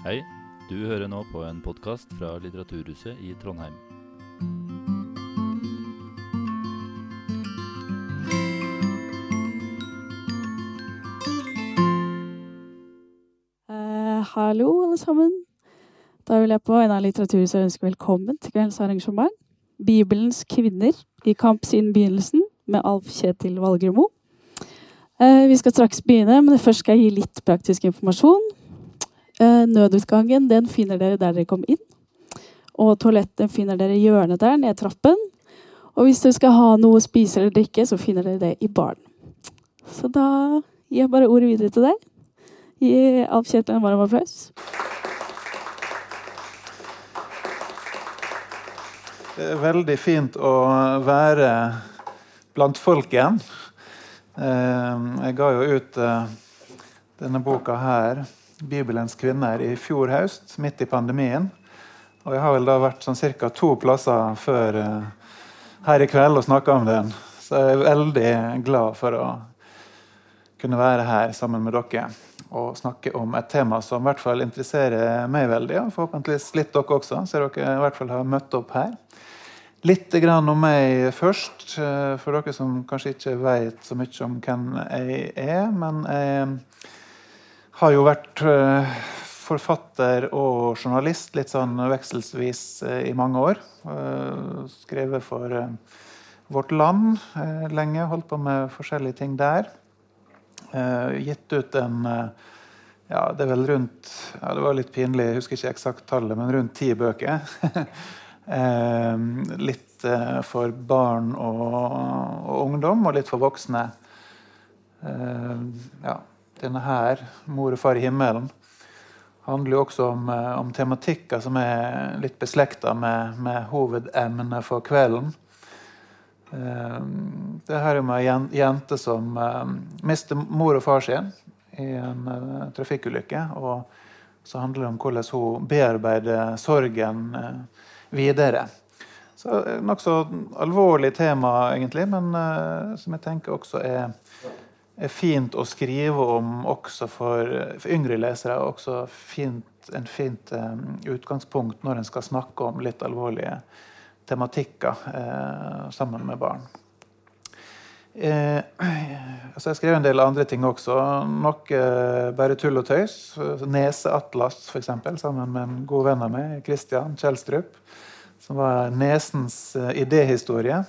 Hei, du hører nå på en podcast fra Litteraturhuset i Trondheim. Hallo alle sammen. Da vil jeg på en av Litteraturhuset ønske velkommen til kveldens arrangement. Bibelens kvinner i kamp siden begynnelsen med Alf Kjetil Valgremo. Vi skal straks begynne, men først skal jeg gi litt praktisk informasjon. Nødutgangen, den finner dere der dere kom inn. Og toalettet finner dere i hjørnet der, ned trappen. Og hvis dere skal ha noe å spise eller drikke, så finner dere det i baren. Så da gir jeg bare ordet videre til deg. Gi Alf Kjetil en varm applaus. Det er veldig fint å være blant folk igjen. Jeg ga jo ut denne boka her, Bibelens kvinner, i fjor høst, midt i pandemien. Og jeg har vel da vært sånn cirka 2 plasser før her i kveld og snakket om den. Så jeg er veldig glad for å kunne være her sammen med dere og snakke om et tema som i hvert fall interesserer meg veldig, og forhåpentligvis litt dere også, så dere i hvert fall har møtt opp her. Litt grann om meg først, for dere som kanskje ikke vet så mye om hvem jeg er, men jeg har jo vært forfatter og journalist litt sånn vekselsvis i mange år. Skrevet for Vårt Land lenge, holdt på med forskjellige ting der. Gitt ut ja, det er vel rundt, ja, det var litt pinlig, jeg husker ikke eksakt tallet, men rundt 10 bøker. Litt for barn og ungdom, og litt for voksne. Ja, denne her, Mor og far i himmelen, handler jo også om tematikker som er litt beslektet med hovedemnet for kvelden. Det her er jo med en jente som mister mor og far sin i en trafikkulykke, og så handler det om hvordan hun bearbeider sorgen videre. Så nok så alvorlig tema egentlig, men som jeg tenker også er fint å skrive om også for yngre lesere, og også en fint utgangspunkt når en skal snakke om litt alvorlige tematikker sammen med barn. Så jeg skrev en del andre ting også, nok bare tull og tøys. Neseatlas for eksempel, sammen med en god venn av meg, Christian Kjellstrup, som var nesens idéhistorie.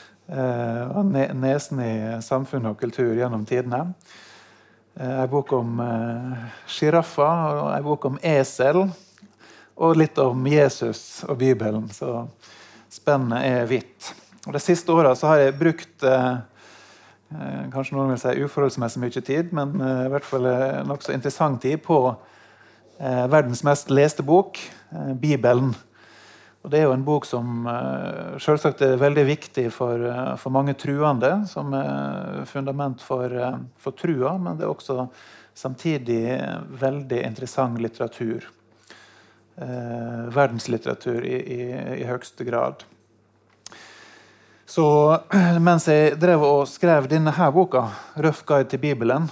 Nesen i samfunn og kultur gjennom tidene. En bok om giraffer, og en bok om esel, og litt om Jesus og Bibelen, så spennet er vidt. Og de siste årene så har jeg brukt kanskje noen vil si uforholdsmessig mye tid, men i hvert fall nok så interessant tid på verdens mest leste bok, Bibelen. Og det er jo en bok som selvsagt er veldig viktig for mange truende, som er fundament for trua, men det er også samtidig veldig interessant litteratur. Verdenslitteratur i høyeste grad. Så mens jeg drev og skrev denne her boka, Røff guide til Bibelen,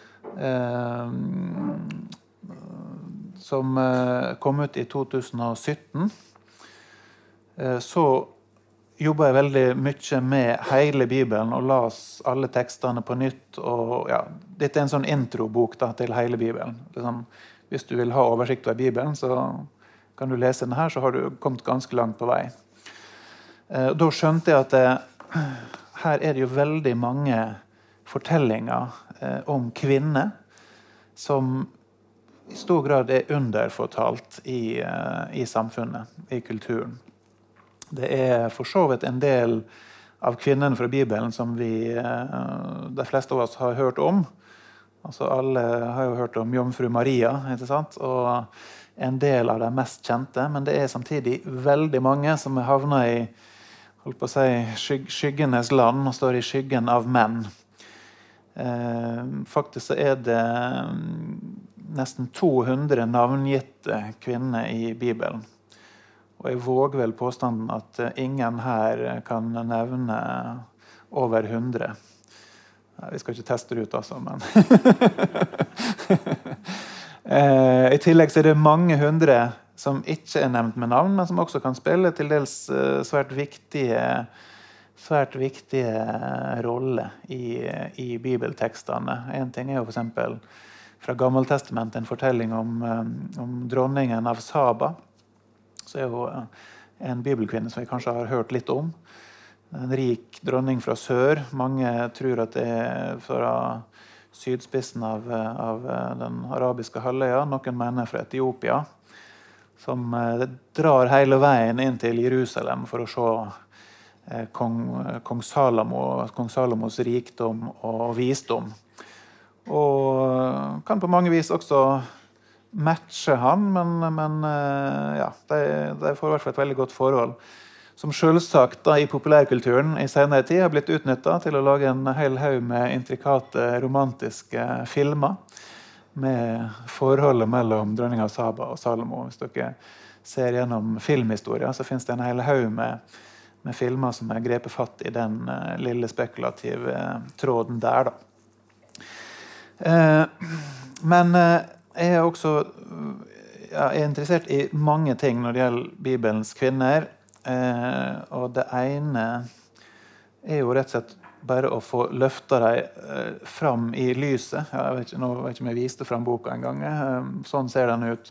som kom ut i 2017, så jobbet jeg veldig mye med hele Bibelen og las alle tekstene på nytt. Og, ja, dette er en sånn introbok da, til hele Bibelen. Sånn, hvis du vil ha oversikt over Bibelen, så kan du lese den her, så har du kommet ganske langt på vei. Da skjønte jeg at her er det jo veldig mange fortellinger om kvinner som i stor grad er underfortalt i samfunnet, i kulturen. Det er for så vidt en del av kvinnene fra Bibelen som de fleste av oss har hørt om. Altså alle har jo hørt om Jomfru Maria, ikke sant? Og en del av de mest kjente, men det er samtidig veldig mange som har havnet i, holdt på å si, skyggenes land og står i skyggen av menn. Faktisk så er det nesten 200 navngitte kvinner i Bibelen. Og jeg våger vel påstanden at ingen her kan nevne over 100. Nei, vi skal ikke teste det ut altså, men I tillegg så det mange hundre som ikke nevnt med navn, men som også kan spille til dels svært viktige roller i bibeltekstene. En ting jo for eksempel fra Gammeltestamentet en fortelling om dronningen av Saba. Så jo en bibelkvinne som vi kanskje har hørt litt om. En rik dronning fra sør. Mange tror at det fra sydspissen av den arabiske halvøya. Noen mener fra Etiopia. Som drar hele veien inn til Jerusalem for å se kong Salomos rikdom og visdom. Og kan på mange vis også matche han, men ja, de får I hvert fall et veldig godt forhold. Som selvsagt da, i populærkulturen i senere tid har blitt utnyttet til å lage en hel haug med intrikate romantiske filmer med forholdet mellom dronning av Saba og Salomo. Hvis dere ser gjennom filmhistorien, så finnes det en hel haug med filmer som grepet fatt I den lille spekulative tråden der. Da. Men jeg også interessert I mange ting når det gjelder Bibelens kvinner. Og det ene jo rett og slett bare å få løftet dem fram I lyset. Jeg vet ikke om jeg viste fram boka en gang. Sånn ser den ut.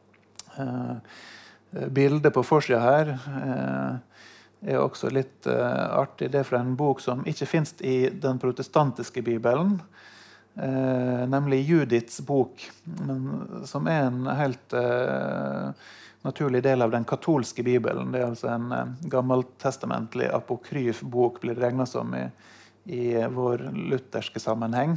Bildet på forsiden her også litt artig. Det fra en bok som ikke finnes I den protestantiske Bibelen, nemlig Judiths bok, men som en helt naturlig del av den katolske Bibelen. Det altså en gammeltestamentlig apokryf bok, blir det regnet som I vår lutherske sammenheng.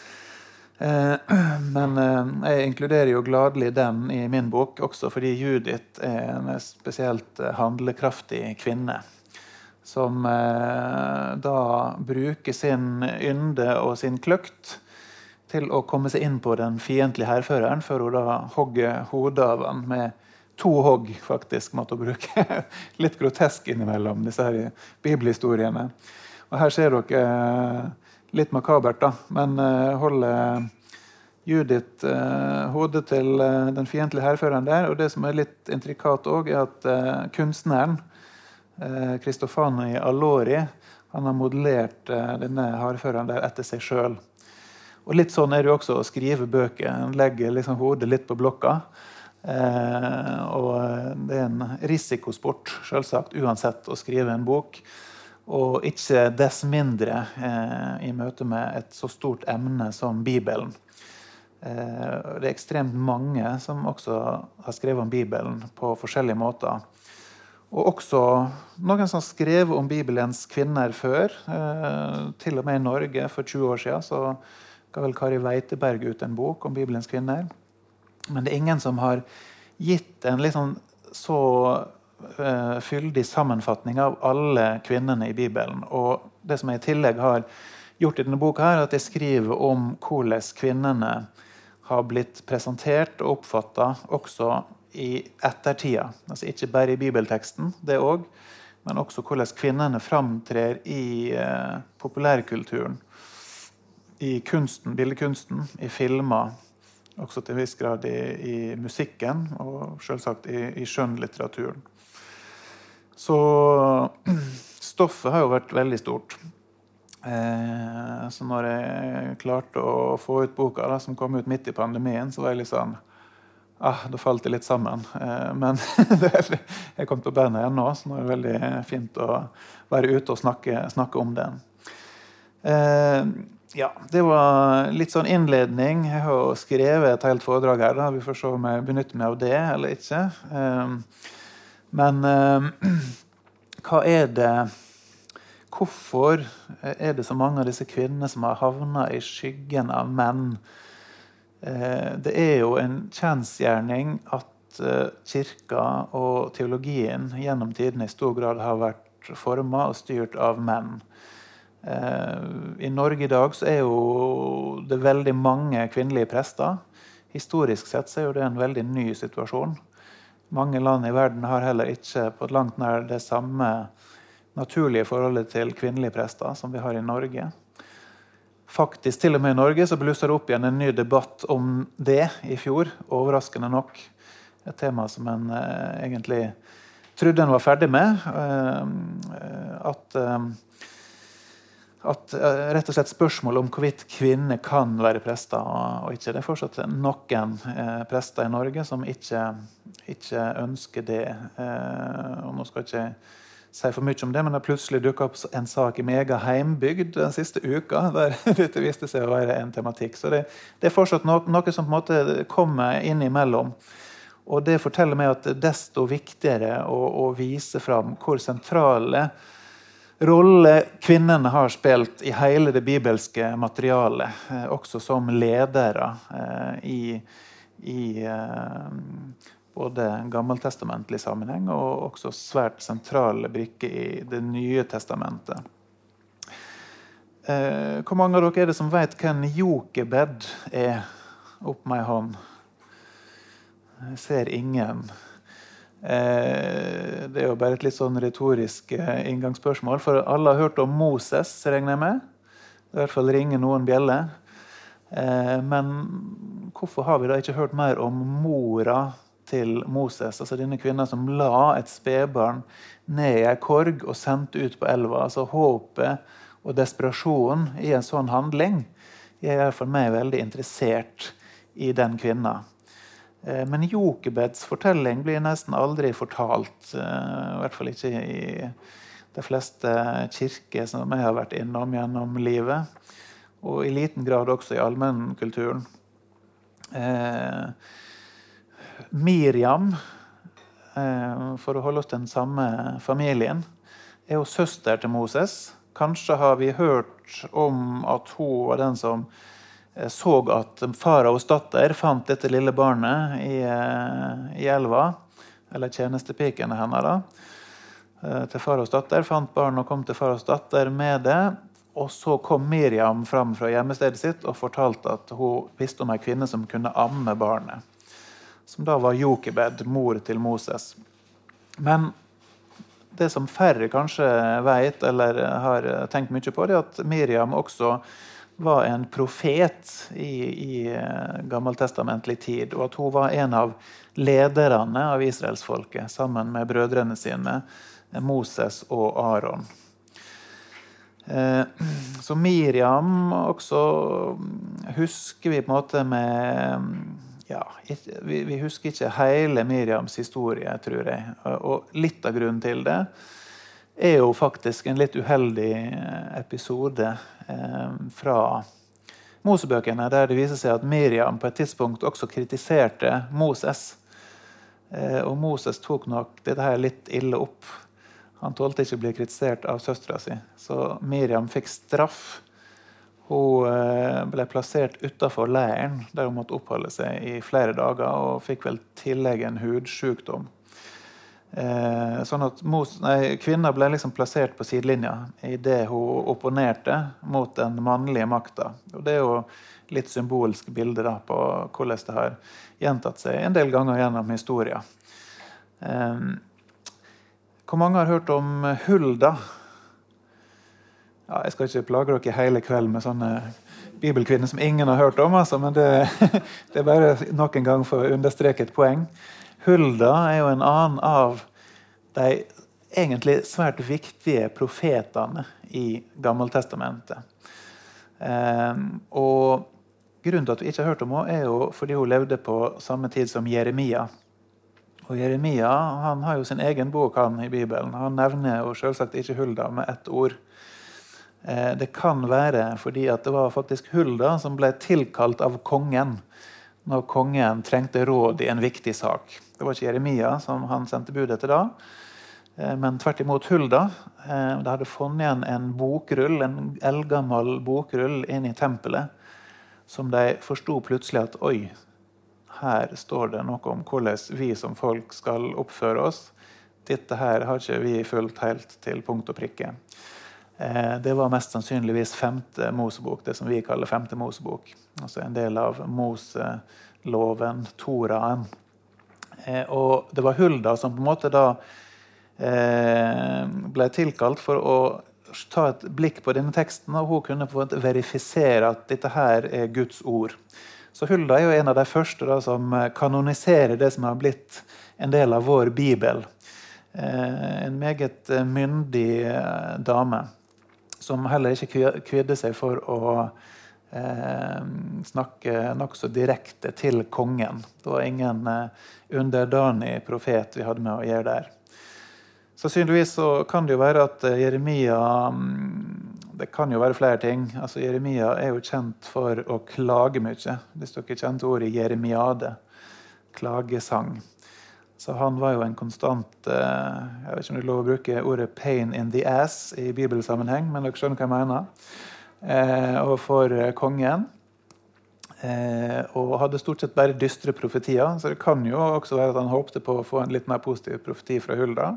Men jeg inkluderer jo gladelig den I min bok, også fordi Judith en spesielt handlekraftig kvinne, som da bruker sin ynde og sin kløkt til å komme seg inn på den fiendtlige herføreren, før hun da hogger hodet av han med 2 hogg, faktisk, måtte hun bruke. Litt grotesk innimellom disse her bibelhistoriene. Og her ser dere litt makabert, da, men holder Judith hodet til den fiendtlige herføreren der, og det som litt intrikat også at kunstneren, Cristofani Allori, han har modellert denne herføreren der etter seg selv. Og litt sånn det jo også å skrive bøker. Han legger liksom hodet litt på blokka. Og det en risikosport, selvsagt, uansett å skrive en bok. Og ikke dess mindre I møte med et så stort emne som Bibelen. Det ekstremt mange som også har skrevet om Bibelen på forskjellige måter. Og også noen som har skrevet om Bibelens kvinner før, til og med I Norge for 20 år siden, så ga vel Kari Veiteberg ut en bok om Bibelens kvinner. Men det ingen som har gitt en liksom så fyldig sammenfatning av alle kvinnene I Bibelen. Og det som jeg I tillegg har gjort I denne boka her, at jeg skriver om hvordan kvinnene har blitt presentert og oppfattet også I ettertida. Altså ikke bare I bibelteksten, det også, men også hvordan kvinnene framtrer I populærkulturen. I kunsten, bildekunsten, I filmer, også til viss grad I musikken, og selvsagt I skjønnlitteraturen. Så stoffet har jo vært veldig stort. Så når jeg klarte å få ut boka da, som kom ut midt I pandemien, så var jeg litt sånn, da falt det litt sammen. Men jeg kom på beina igjen nå, så nå det veldig fint å være ute og snakke om den. Ja, det var litt sånn innledning. Jeg har skrevet et helt foredrag her, da. Vi får se om jeg benytter meg av det eller ikke. Men hva det? Hvorfor det så mange av disse kvinnene som har havnet I skyggen av menn? Det jo en kjensgjerning at kirka og teologien gjennom tiden I stor grad har vært formet og styrt av menn. I Norge I dag så jo det veldig mange kvinnelige prester. Historisk sett så jo det en veldig ny situasjon. Mange land I verden har heller ikke på et langt nær det samme naturlige forholdet til kvinnelige prester som vi har I Norge. faktisk til og med i Norge så blusser det opp igjen en ny debatt om det i fjor, overraskende nok. Et tema som en egentlig trodde en var ferdig med. At rett og slett spørsmål om hvorvidt kvinner kan være prester og ikke. Det er fortsatt noen prester i Norge som ikke ønsker det. Og nå skal jeg ikke si for mye om det, men det plutselig dukket opp en sak i min egen heimbygd den siste uka, der dette viste seg å være en tematikk. Så det er fortsatt noe som på en måte kommer inn imellom. Og det forteller meg at det er desto viktigere å vise fram hvor sentrale rolle kvinnene har spilt i hele det bibelske materialet, også som ledere i både gammeltestamentlig sammenheng og også svært sentrale brikker i det nye testamentet. Hvor mange av dere er det som vet hvem Jokebed er? Opp med en hånd. Jeg ser ingen. Det er jo bare et litt sånn retorisk inngangsspørsmål, for alle har hørt om Moses, regner jeg med. I hvert fall ringer noen bjelle. Men hvorfor har vi da ikke hørt mer om mora til Moses, altså denne kvinnen som la et spedbarn ned i en korg og sendte ut på elva? Altså håpet og desperasjon i en sånn handling. Jeg er for meg veldig interessert i den kvinnen. Men Jokebeds fortelling blir nesten aldri fortalt, i hvert fall ikke i de fleste kirker som jeg har vært innom gjennom livet, og i liten grad også i allmennkulturen. Miriam, for å holde oss til den samme familien, er jo søster til Moses. Kanskje har vi hørt om at hun var den som så at faraos datter fant dette lille barnet i elva, eller tjenestepikene henne da, til faraos datter, fant barnet og kom til faraos datter med det, og så kom Miriam fram fra hjemmestedet sitt og fortalte at hun visste om en kvinne som kunne amme barnet, som da var Jokebed, mor til Moses. Men det som færre kanskje vet, eller har tenkt mye på, det er at Miriam også var en profet i gammeltestamentlig tid, og at hun var en av lederne av Israelsfolket, sammen med brødrene sine, Moses og Aaron. Så Miriam også husker vi på en måte med... Ja, vi husker ikke hele Miriams historie, tror jeg. Og litt av grunnen til det er jo faktisk en litt uheldig episode fra Mosebøkene, der det viser seg at Miriam på et tidspunkt også kritiserte Moses. Og Moses tok nok dette her litt ille opp. Han tålte ikke å bli kritisert av søstera si. Så Miriam fikk straff. Hun ble plassert utenfor leiren, der hun måtte oppholde seg i flere dager, og fikk vel tillegg en hudsjukdom. Sånn at kvinner ble liksom plassert på sidelinja i det hun opponerte mot den mannlige makta. Og det er jo litt symbolsk bilde da, på hvordan det har gjentatt seg en del ganger gjennom historien. Hvor mange har hørt om Hulda? Ja, jeg skal ikke plage dere hele kvelden med sånne bibelkvinner som ingen har hørt om, altså, men det er bare nok en gang for å understreke et poeng. Hulda er jo en annen av de egentlig svært viktige profetene i Gammeltestamentet. Og grunnen til at vi ikke har hørt om henne er jo fordi hun levde på samme tid som Jeremia. Og Jeremia, han har jo sin egen bok i Bibelen. Han nevner jo selvsagt ikke Hulda med ett ord. Det kan være fordi at det var faktisk Hulda som ble tilkalt av kongen når kongen trengte råd i en viktig sak. Det var ikke Jeremia som han sendte bud etter da, men tvert imot Hulda. Det hadde funnet igjen en bokrull, en eldgammel bokrull inn i tempelet, som de forstod plutselig at oi, her står det noe om hvordan vi som folk skal oppføre oss. Dette her har ikke vi fulgt helt til punkt og prikke. Det var mest sannsynligvis 5. Mosebok, det som vi kaller 5. Mosebok. Altså en del av Moseloven, Toraen. Og det var Hulda som på en måte da ble tilkalt for å ta et blikk på denne teksten, og hun kunne på en måte verifisere at dette her Guds ord. Så Hulda jo en av de første da, som kanoniserer det som har blitt en del av vår Bibel. En meget myndig dame, som heller ikke kvidde seg for å snakke nok så direkte til kongen. Det var ingen underdanig profet vi hadde med å gjøre der. Sannsynligvis så kan det jo være at Jeremia, det kan jo være flere ting. Altså Jeremia jo kjent for å klage mye. Hvis dere kjente ordet Jeremiade, klagesang. Så han var jo en konstant, jeg vet ikke om det er lov å bruke ordet pain in the ass i bibelsammenheng, men dere skjønner hva jeg mener. Og for kongen. Og hadde stort sett bare dystre profetier, så det kan jo også være at han håpte på å få en litt mer positiv profeti fra Hulda.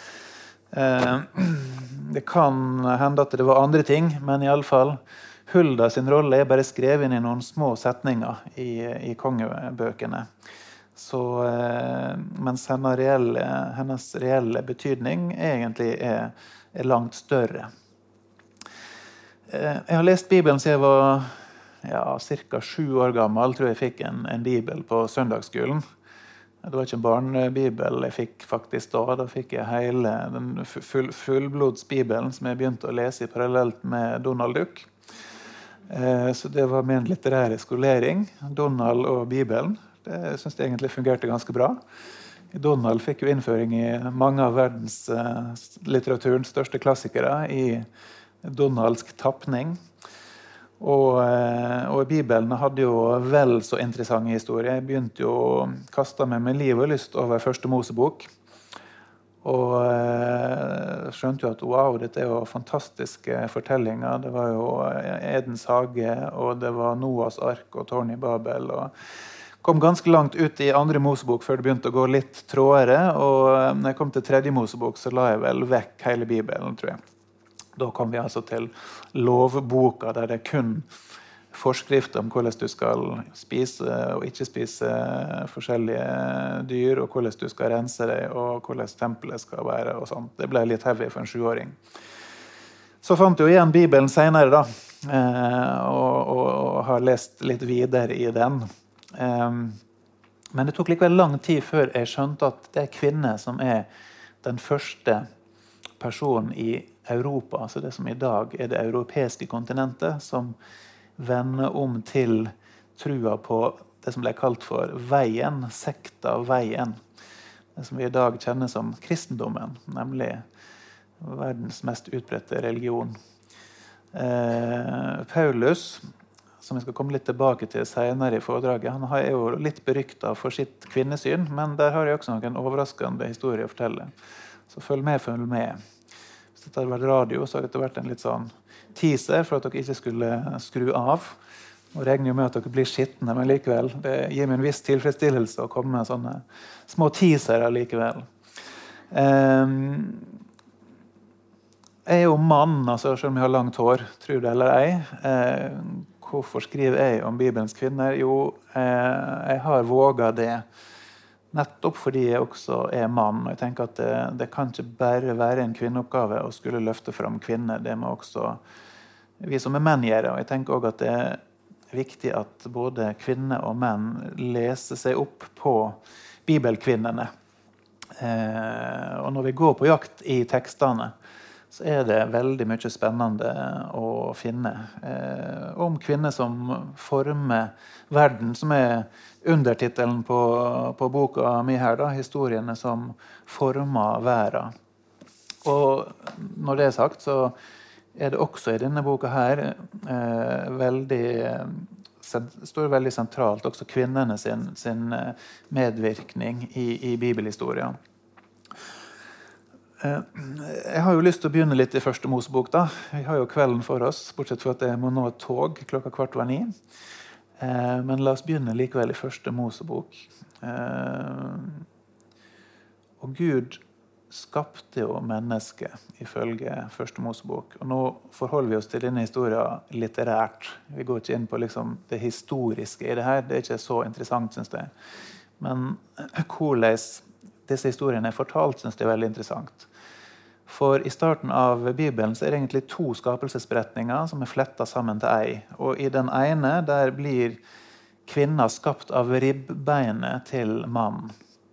Det kan hende at det var andre ting, men i alle fall Hulda sin rolle bare skrevet inn i noen små setninger i kongebøkene. Så, mens hennes reelle betydning egentlig langt større. Jeg har lest Bibelen siden jeg var cirka 7 år gammel. Tror jeg fikk en bibel på søndagsskolen. Det var ikke en barnebibel jeg fikk faktisk da. Da fikk jeg hele den fullblodsbibelen som jeg begynte å lese i parallelt med Donald Duck. Så det var min litterære skolering. Donald og Bibelen. Det synes jeg egentlig fungerte ganske bra. Donald fikk jo innføring i mange av verdenslitteraturens største klassikere i donaldsk tappning. Og Bibelen hadde jo vel så interessante historier. Jeg begynte jo å kaste meg med liv og lyst over første Mosebok. Og skjønte jo at wow, dette jo fantastiske fortellinger. Det var jo Edens hage, og det var Noas ark og tårn i Babel. Og kom ganske langt ut i andre Mosebok før det begynte å gå litt trådere. Og når jeg kom til tredje Mosebok, så la jeg vel vekk hele Bibelen, tror jeg. Da kom vi altså til lovboka, der det kun forskrifter om hvordan du skal spise og ikke spise forskjellige dyr, og hvordan du skal rense deg, og hvordan tempelet skal være, og sånt. Det ble litt heavy for en 7-åring. Så fant jeg jo igjen Bibelen senere, da, og har lest litt videre i den. Men det tok likevel lang tid før jeg skjønte at det kvinne som den første personen i Europa, altså det som i dag det europeiske kontinentet, som vender om til trua på det som ble kalt for veien, sekta veien. Det som vi i dag kjenner som kristendommen, nemlig verdens mest utbredte religion. Paulus, som vi skal komme litt tilbake til senere i foredraget, han er jo litt beryktet for sitt kvinnesyn, men der har jeg også noen overraskende historier å fortelle. Så følg med. Hvis dette hadde vært radio, så hadde dette vært en litt sånn teaser for at dere ikke skulle skru av. Og regner jo med at dere blir skittende, men likevel, det gir meg en viss tilfredsstillelse å komme med sånne små teaser likevel. Jeg jo mann, altså, selv om jeg har langt hår, tror det eller ei. Hvorfor skriver jeg om Bibelens kvinner? Jo, jeg har våget det. Nettopp fordi jeg også mann, og jeg tenker at det kan ikke bare være en kvinneoppgave å skulle løfte fram kvinner, det må også vi som menn gjøre, og jeg tenker også at det viktig at både kvinner og menn leser seg opp på bibelkvinnene. Og når vi går på jakt i tekstene, så det veldig mye spennende å finne om kvinner som former verden, som undertitelen på boka mi her, da, historiene som former verden. Og når det sagt, så det også i denne boka her står veldig sentralt også kvinnene sin medvirkning i bibelhistorien. Jeg har jo lyst til å begynne litt i første Mosebok da. Vi har jo kvelden for oss, bortsett fra at jeg må nå et tog 8:15. Men la oss begynne likevel i første Mosebok. Og Gud skapte jo mennesket ifølge første Mosebok. Og nå forholder vi oss til denne historien litterært. Vi går ikke inn på liksom det historiske i det her. Det ikke så interessant, synes jeg. Men hvordan disse historiene fortalt, synes jeg veldig interessant. For i starten av Bibelen så det egentlig 2 skapelsesberetninger som flettet sammen til ei. Og i den ene der blir kvinna skapt av ribbeinet til mannen.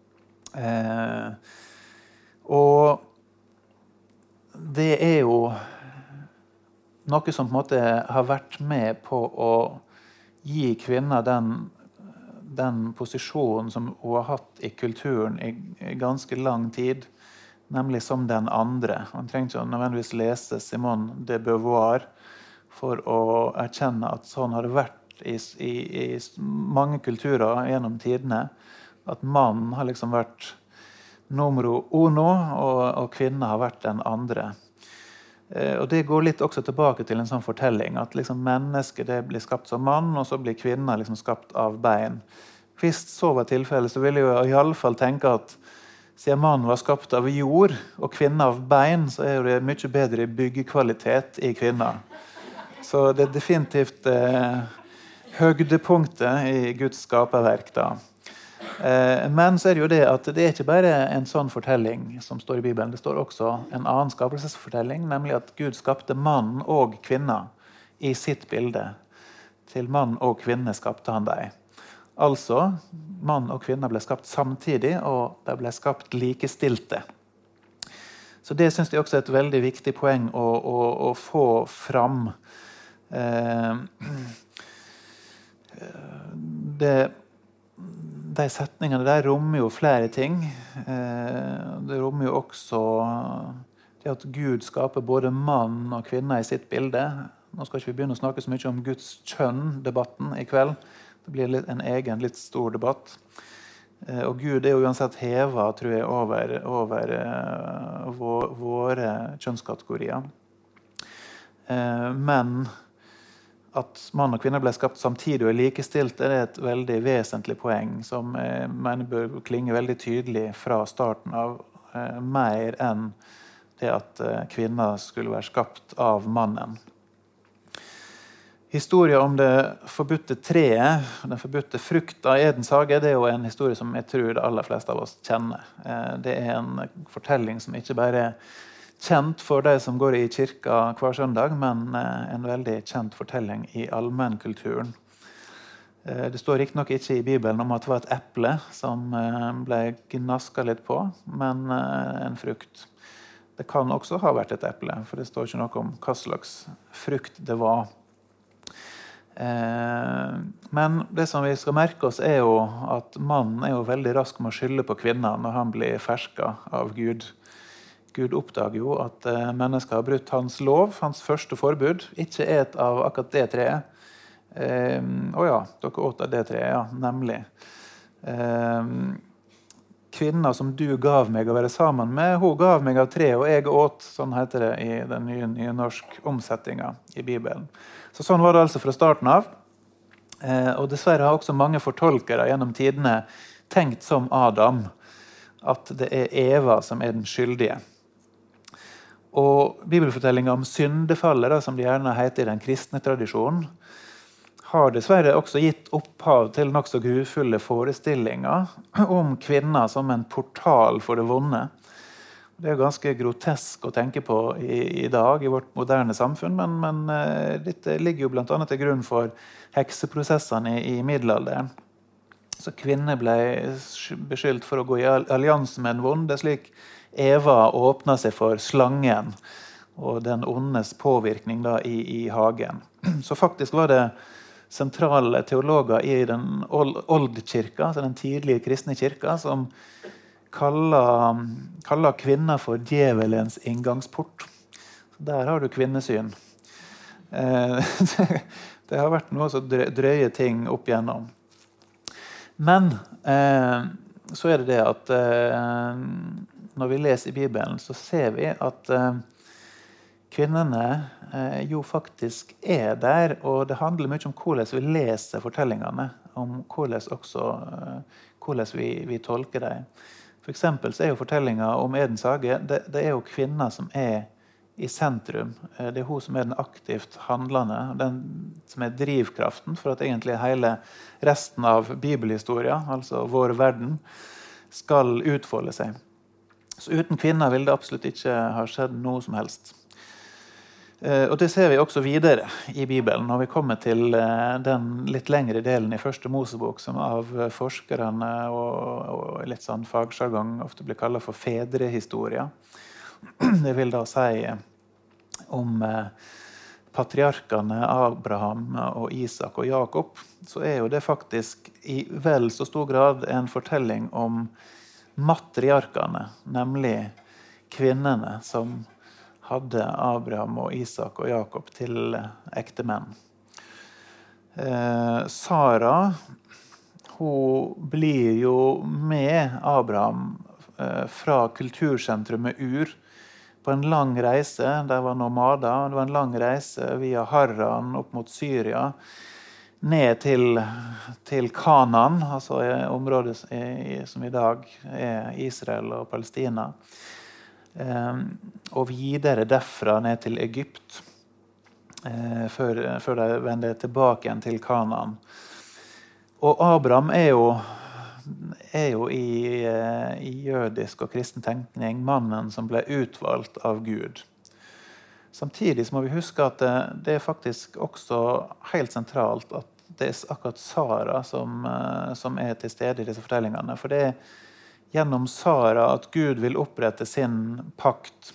Og det jo noe som på en måte har vært med på å gi kvinna den posisjonen som hun har hatt i kulturen i ganske lang tid, nemlig som den andre. Man trenger ikke nødvendigvis lese Simone de Beauvoir for å erkjenne at sånn har det vært i mange kulturer gjennom tidene, at mannen har liksom vært numero uno, og kvinnen har vært den andre. Og det går litt også tilbake til en sånn fortelling, at liksom mennesket det blir skapt som mann, og så blir kvinner liksom skapt av bein. Hvis så var tilfellet, så ville jeg i alle fall tenke at siden mannen var skapt av jord, og kvinner av bein, så det mye bedre byggekvalitet i kvinner. Så det definitivt høydepunktet i Guds skaperverk da. Men så det jo det at det ikke bare en sånn fortelling som står i Bibelen, det står også en annen skapelsesfortelling, nemlig at Gud skapte mann og kvinne i sitt bilde. Til mann og kvinne skapte han deg. Altså, mann og kvinne ble skapt samtidig, og de ble skapt likestilte. Så det synes jeg også et veldig viktig poeng å få fram. De setningene der rommer jo flere ting. Det rommer jo også det at Gud skaper både mann og kvinne i sitt bilde. Nå skal ikke vi begynne å snakke så mye om Guds kjønn-debatten i kveld. Det blir en egen, litt stor debatt. Og Gud jo uansett hevet, tror jeg, over våre kjønnskategorier. Men at mann og kvinne ble skapt samtidig og likestilt, det et veldig vesentlig poeng som jeg mener bør klinge veldig tydelig fra starten av, mer enn det at kvinner skulle være skapt av mannen. Historien om det forbudte treet, den forbudte frukta i Edens hage, det jo en historie som jeg tror de aller fleste av oss kjenner. Det en fortelling som ikke bare kjent for de som går i kirka hver søndag, men en veldig kjent fortelling i allmennkulturen. Det står riktignok ikke i Bibelen om at det var et eple som ble gnasket litt på, men en frukt. Det kan også ha vært et eple, for det står ikke noe om hva slags frukt det var. Men det som vi skal merke oss jo at mannen jo veldig rask med å skylde på kvinnen når han blir fersket av Gud. Gud oppdager jo at mennesker har brutt hans lov, hans første forbud. Ikke et av akkurat det treet. Ja, dere åt av det treet, ja, nemlig. Kvinner som du gav meg å være sammen med, hun gav meg av treet, og jeg åt, sånn heter det i den nye norsk omsettingen i Bibelen. Så sånn var det altså fra starten av. Og dessverre har også mange fortolkere gjennom tidene tenkt som Adam, at det Eva som den skyldige. Og bibelfortellingen om syndefallet, som de gjerne heter i den kristne tradisjonen, har dessverre også gitt opphav til nok så grufulle forestillinger om kvinner som en portal for det vonde. Det ganske grotesk å tenke på i dag, i vårt moderne samfunn, men dette ligger jo blant annet til grunn for hekseprosessene i middelalderen. Så kvinner ble beskyldt for å gå i allianse med en vonde, slik Eva åpnet seg for slangen og den ondes påvirkning da i hagen. Så faktisk var det sentrale teologer i den oldkirka, altså den tidlige kristne kirka, som kaller kvinner for djevelens inngangsport. Så der har du kvinnesyn. Det har vært noe så drøye ting opp igjennom. Men så det det at når vi leser i Bibelen, så ser vi at kvinnene jo faktisk der, og det handler mye om hvordan vi leser fortellingene, om hvordan vi tolker dem. For eksempel så jo fortellingen om Edens hage, det jo kvinner som i sentrum. Det hun som den aktivt handlende, den som drivkraften for at egentlig hele resten av bibelhistoria, altså vår verden, skal utfolde seg. Så uten kvinner vil det absolutt ikke ha skjedd noe som helst. Og det ser vi også videre i Bibelen, når vi kommer til den litt lengre delen i første Mosebok, som av forskerne og litt sånn fagsjargong ofte blir kallet for fedrehistoria. Det vil da si om patriarkene Abraham og Isak og Jakob, så jo det faktisk i vel så stor grad en fortelling om matriarkene, nemlig kvinnene som hadde Abraham og Isak og Jakob til ektemenn. Sara, hun blir jo med Abraham fra kultursentrumet Ur på en lang reise. De var nomader. Det var en lang reise via Harran opp mot Syria, ned til Kanaan, altså området som i dag Israel og Palestina. Og videre derfra ned til Egypt, før de vender tilbake igjen til Kanaan. Og Abraham jo i jødisk og kristen tenkning mannen som ble utvalgt av Gud. Samtidig så må vi huske at det faktisk også helt sentralt at det akkurat Sara som til stede i disse fortellingene. For det gjennom Sara at Gud vil opprette sin pakt,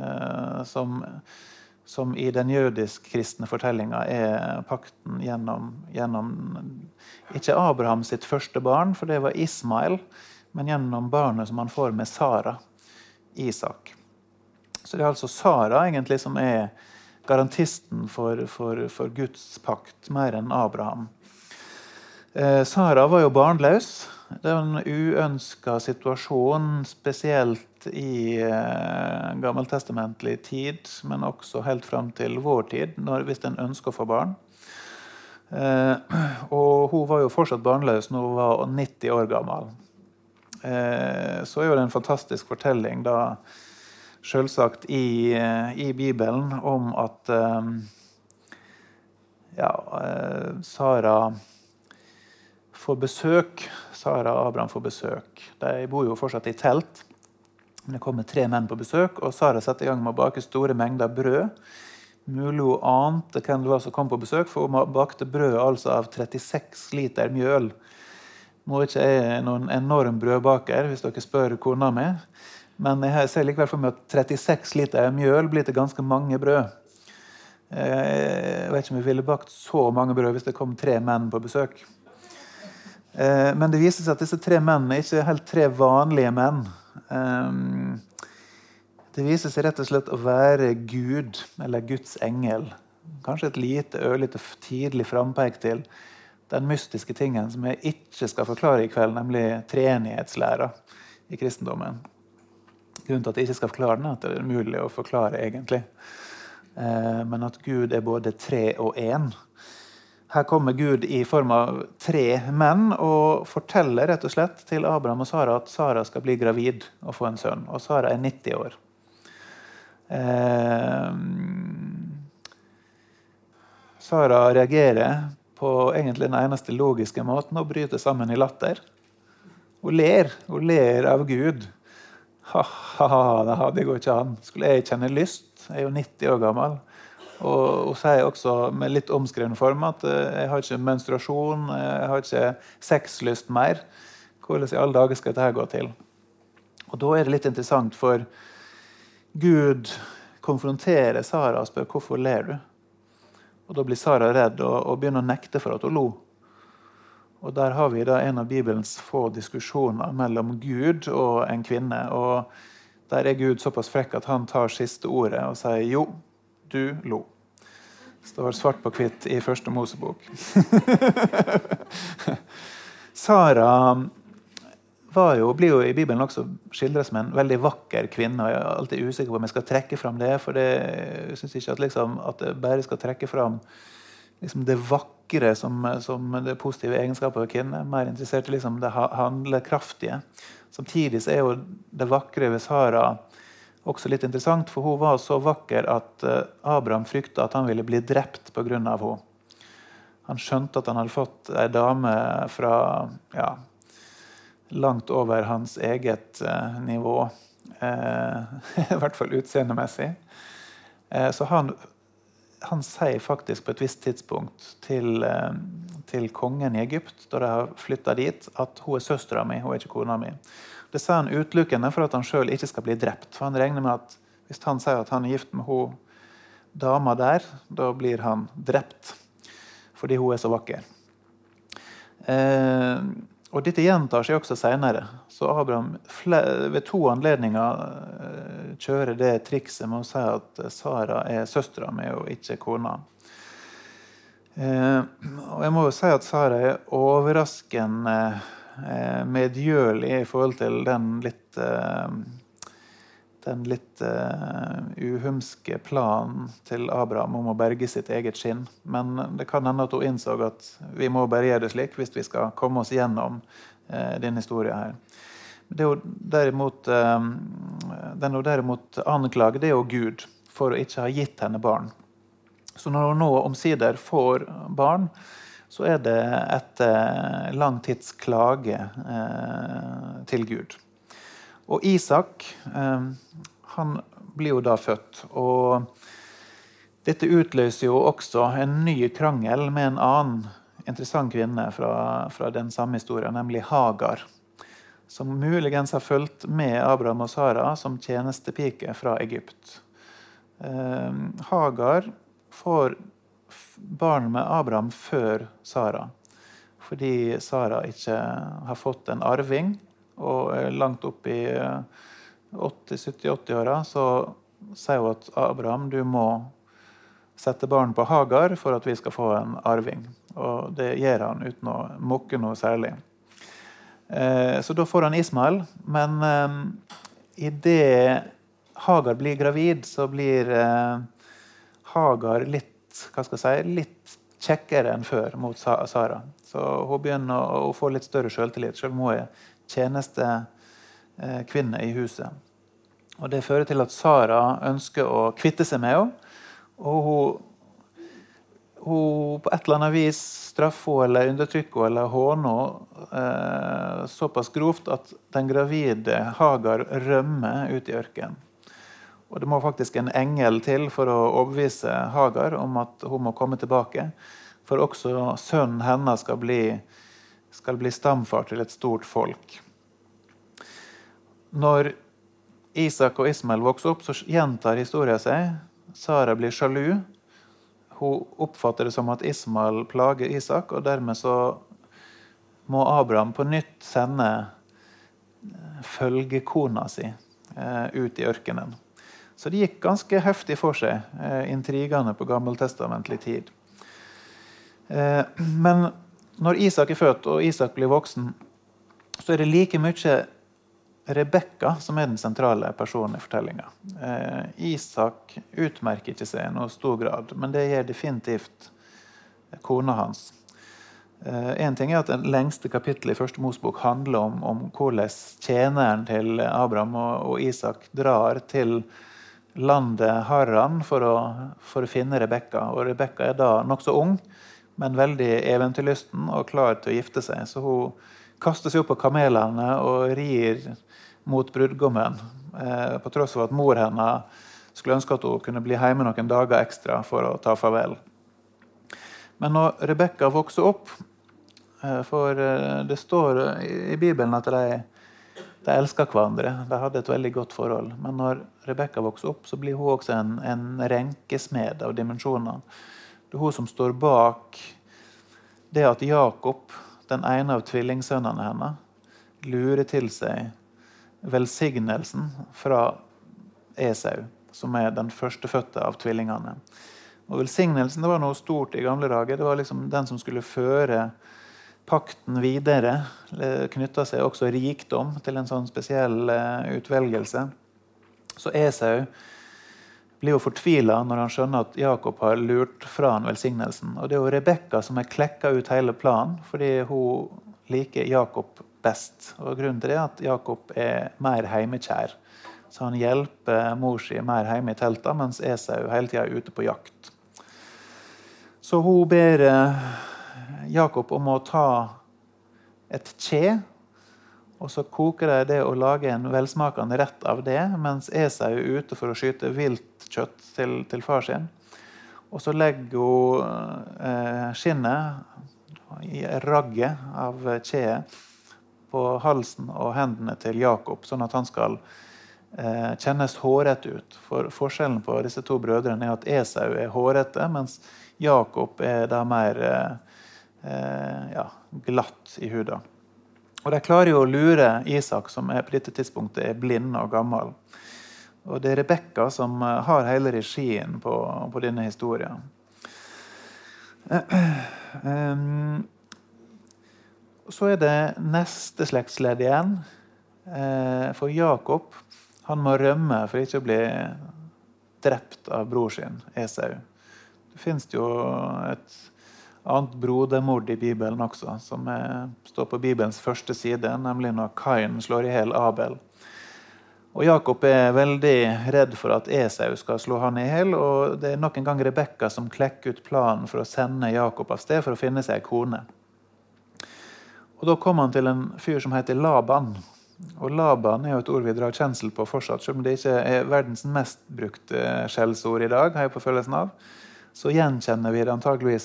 som i den jødisk-kristne fortellingen pakten gjennom ikke Abraham sitt første barn, for det var Ismael, men gjennom barnet som han får med Sara, Isak. Så det altså Sara egentlig som garantisten for Guds pakt, mer enn Abraham. Sara var jo barnløs. Det var en uønsket situasjon, spesielt i gammeltestamentlig tid, men også helt frem til vår tid, hvis en ønsker å få barn. Og hun var jo fortsatt barnløs når hun var 90 år gammel. Så jo det en fantastisk fortelling da, selvsagt i Bibelen, om at Sara får besøk. Sara og Abraham får besøk. De bor jo fortsatt i telt. Men det kommer 3 menn på besøk, og Sara setter i gang med å bake store mengder brød. Mulig hun ante hvem det var som kom på besøk, for hun bakte brød altså av 36 liter mjøl. Nå ikke noen enorm brødbaker, hvis dere spør kona mi. Men jeg ser likevel for meg at 36 liter mjøl blir til ganske mange brød. Jeg vet ikke om jeg ville bakt så mange brød hvis det kom 3 menn på besøk. Men det viser seg at disse 3 mennene ikke helt 3 vanlige menn. Det viser seg rett og slett å være Gud, eller Guds engel. Kanskje et ørlite tidlig frampeik til den mystiske tingen som jeg ikke skal forklare i kveld, nemlig treenighetslæra i kristendommen. Grunnen til at jeg ikke skal forklare den, at det umulig å forklare egentlig. Men at Gud både 3 og 1. Her kommer Gud i form av 3 menn og forteller rett og slett til Abraham og Sara at Sara skal bli gravid og få en sønn. Og Sara 90 år. Sara reagerer på egentlig den eneste logiske måten og bryter sammen i latter. Hun ler av Gud. Det går ikke an. Skulle jeg kjenne lyst? Jeg jo 90 år gammel. Og hun sier også med litt omskreven form at jeg har ikke menstruasjon, jeg har ikke sexlyst mer. Hvordan i alle dager skal dette gå til? Og da det litt interessant, for Gud konfronterer Sara og spør hvorfor ler du? Og da blir Sara redd og begynner å nekte for at hun lo. Og der har vi da en av Bibelens få diskusjoner mellom Gud og en kvinne. Og der Gud såpass frekk at han tar siste ordet og sier jo, du lo. Det står svart på hvitt i første Mosebok. Sara blir jo i Bibelen også skildret som en veldig vakker kvinne, og jeg alltid usikker på om jeg skal trekke fram det, for jeg synes ikke at jeg bare skal trekke fram det vakre som det positive egenskapet av kvinne, mer interessert i det handlekraftige. Samtidig så jo det vakre ved Sara også litt interessant, for hun var så vakker at Abraham fryktet at han ville bli drept på grunn av henne. Han skjønte at han hadde fått en dame fra langt over hans eget nivå, I hvert fall utseendemessig. Så han sier faktisk på et visst tidspunkt til kongen i Egypt, da de har flyttet dit, at hun søstera mi, hun ikke kona mi. Det sier han utelukkende for at han selv ikke skal bli drept. For han regner med at hvis han sier at han gift med hun dama der, da blir han drept, fordi hun så vakker. Og dette gjentar seg også senere. Så Abraham ved 2 anledninger kjører det trikset med å si at Sara søstera mi og ikke kona. Og jeg må jo si at Sara overraskende medgjørlig i forhold til den litt uhumske planen til Abraham om å berge sitt eget skinn. Men det kan hende at hun innså at vi må bare gjøre det slik hvis vi skal komme oss gjennom denne historien her. Det er jo den hun derimot anklager, det er jo Gud for å ikke ha gitt henne barn. Så når hun nå omsider får barn, så er det et lang tids klage til Gud. Og Isak, han blir jo da født, og dette utløser jo også en ny krangel med en annen interessant kvinne fra den samme historien, nemlig Hagar, som muligens har fulgt med Abraham og Sara som tjenestepike fra Egypt. Hagar får barn med Abraham før Sara, fordi Sara ikke har fått en arving, og langt opp i 70-80-åra så sier hun at Abraham, du må sette barn på Hagar for at vi skal få en arving. Og det gjør han uten å mokke noe særlig. Så da får han Ismael, men i det Hagar blir gravid, så blir Hagar litt kjekkere enn før mot Sara. Så hun begynner å få litt større selvtillit, selv om hun tjenestekvinne i huset. Og det fører til at Sara ønsker å kvitte seg med henne, og hun på et eller annet vis straffer henne, eller undertrykker henne, eller håner henne såpass grovt at den gravide Hagar rømmer ut i ørkenen. Og det må faktisk en engel til for å overbevise Hagar om at hun må komme tilbake, for også sønnen hennes skal bli stamfar til et stort folk. Når Isak og Ismael vokser opp, så gjentar historien seg. Sara blir sjalu. Hun oppfatter det som at Ismael plager Isak, og dermed så må Abraham på nytt sende følgekona si ut i ørkenen. Så det gikk ganske heftig for seg, intrigene på gammeltestamentlig tid. Men når Isak født og Isak blir voksen, så er det like mye Rebekka som den sentrale personen i fortellingen. Isak utmerker ikke seg i noe stor grad, men det gjør definitivt kona hans. En ting er at den lengste kapittelet i første Mosebok handler om hvordan tjeneren til Abraham og Isak drar til landet Haran for å finne Rebekka. Og Rebekka da nok så ung, men veldig eventyrlysten og klar til å gifte seg. Så hun kaster seg opp på kamelene og rir mot brudgommen, på tross av at mor henne skulle ønske at hun kunne bli hjemme noen dager ekstra for å ta farvel. Men når Rebekka vokser opp, for det står i Bibelen at de elsker hverandre, de hadde et veldig godt forhold, men når Rebekka vokser opp, så blir hun også en renkesmed av dimensjoner. Det er hun som står bak det at Jakob, den ene av tvillingsønnene henne, lurer til seg velsignelsen fra Esau, som den førstefødte av tvillingene. Og velsignelsen, det var noe stort i gamle dager. Det var liksom den som skulle føre pakten videre, knyttet seg også rikdom til en sånn spesiell utvelgelse. Så Esau blir jo fortvilet når han skjønner at Jakob har lurt fra han velsignelsen. Og det er jo Rebekka som har klekket ut hele planen, fordi hun liker Jakob best. Og grunnen til det er at Jakob mer heimekjær. Så han hjelper mor si mer hjemme i teltet, mens Esau hele tiden ute på jakt. Så hun ber Jakob om å ta et kje Og så koker de det og lager en velsmakende rett av det, mens Esau er ute for å skyte viltkjøtt til far sin. Og så legger hun skinnet i ragget av kjeet på halsen og hendene til Jakob, sånn at han skal kjennes håret ut. For forskjellen på disse to brødrene er at Esau er hårete, mens Jakob er da mer glatt i huden. Og de klarer jo å lure Isak, som på dette tidspunktet er blind og gammel. Og det er Rebekka som har hele regien på denne historien. Så er det neste slektsledd igjen. For Jakob, han må rømme for ikke å bli drept av bror sin, Esau. Det finnes jo et annet brodermord i Bibelen også, som står på Bibelens første side, nemlig når Kain slår i hel Abel. Og Jakob er veldig redd for at Esau skal slå han i hel, og det er nok en gang Rebekka som klekker ut planen for å sende Jakob av sted for å finne seg en kone. Og da kom han til en fyr som heter Laban. Og Laban er jo et ord vi drar kjensel på fortsatt, selv om det ikke er verdens mest brukte skjellsord i dag, har jeg på følelsen av. Så gjenkjenner vi det antageligvis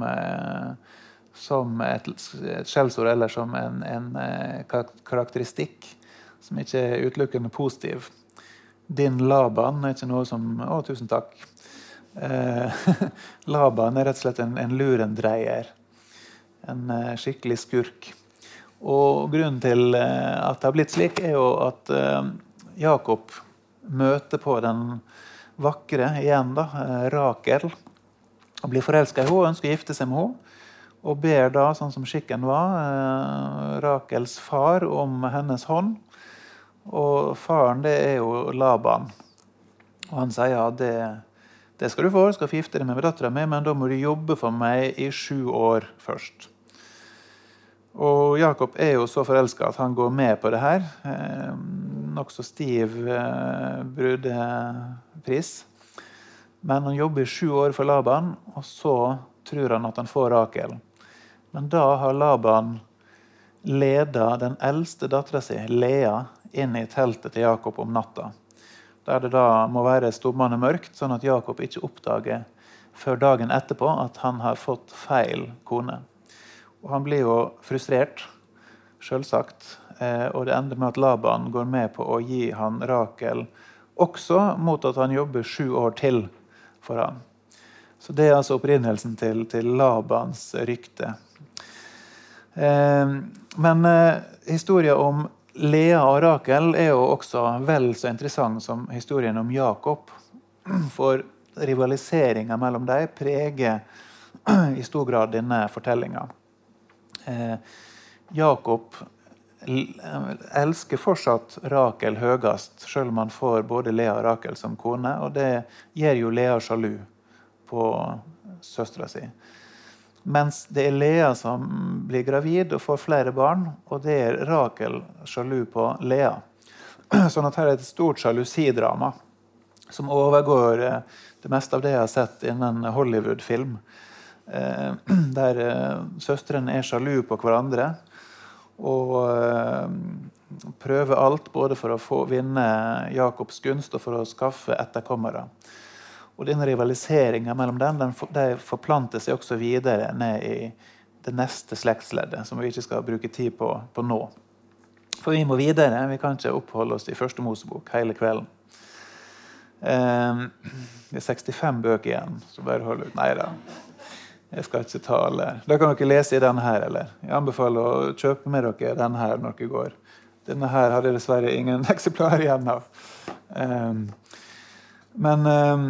som et skjellsord eller som en karakteristikk som ikke er utelukkende positiv. Din Laban er ikke noe som tusen takk. Laban er rett og slett en lurendreier. En skikkelig skurk. Og grunnen til at det har blitt slik er jo at Jakob møter på den vakre igjen da, Rakel, og blir forelsket i henne og ønsker å gifte seg med henne, og ber da, sånn som skikken var, Rakels far om hennes hånd. Og faren, det er jo Laban. Og han sier, ja, det skal du få, skal gifte deg med datteren min, men da må du jobbe for meg i 7 år først. Og Jakob er jo så forelsket at han går med på det her. Nok så stiv brudepris. Men han jobber i 7 år for Laban, og så tror han at han får Rakel. Men da har Laban ledet den eldste datteren sin, Lea, inn i teltet til Jakob om natta. Der det da må være stummende mørkt, sånn at Jakob ikke oppdager før dagen etterpå at han har fått feil kone. Og han blir jo frustrert, selvsagt, og det ender med at Laban går med på å gi han Rakel, også mot at han jobber 7 år til for han. Så det er altså opprinnelsen til Labans rykte. Men historien om Lea og Rakel er jo også vel så interessant som historien om Jakob, for rivaliseringen mellom dem preger i stor grad denne fortellingen. Jakob elsker fortsatt Rakel høyest, selv om han får både Lea og Rakel som kone, og det gjør jo Lea sjalu på søstera si. Mens det er Lea som blir gravid og får flere barn, og det er Rakel sjalu på Lea. Sånn at her er et stort sjalusidrama, som overgår det meste av det jeg har sett innen Hollywood-film, der søstrene er sjalu på hverandre, og prøver alt både for å vinne Jakobs gunst og for å skaffe etterkommere. Og denne rivaliseringen mellom dem, de forplanter seg også videre ned i det neste slektsleddet, som vi ikke skal bruke tid på nå. For vi må videre, vi kan ikke oppholde oss i første Mosebok hele kvelden. Det er 65 bøker igjen, så bare hold ut. Neida. Jeg skal ikke ta alle. Da kan dere lese i denne her, eller? Jeg anbefaler å kjøpe med dere denne her når dere går. Denne her hadde jeg dessverre ingen eksemplar igjen av. Men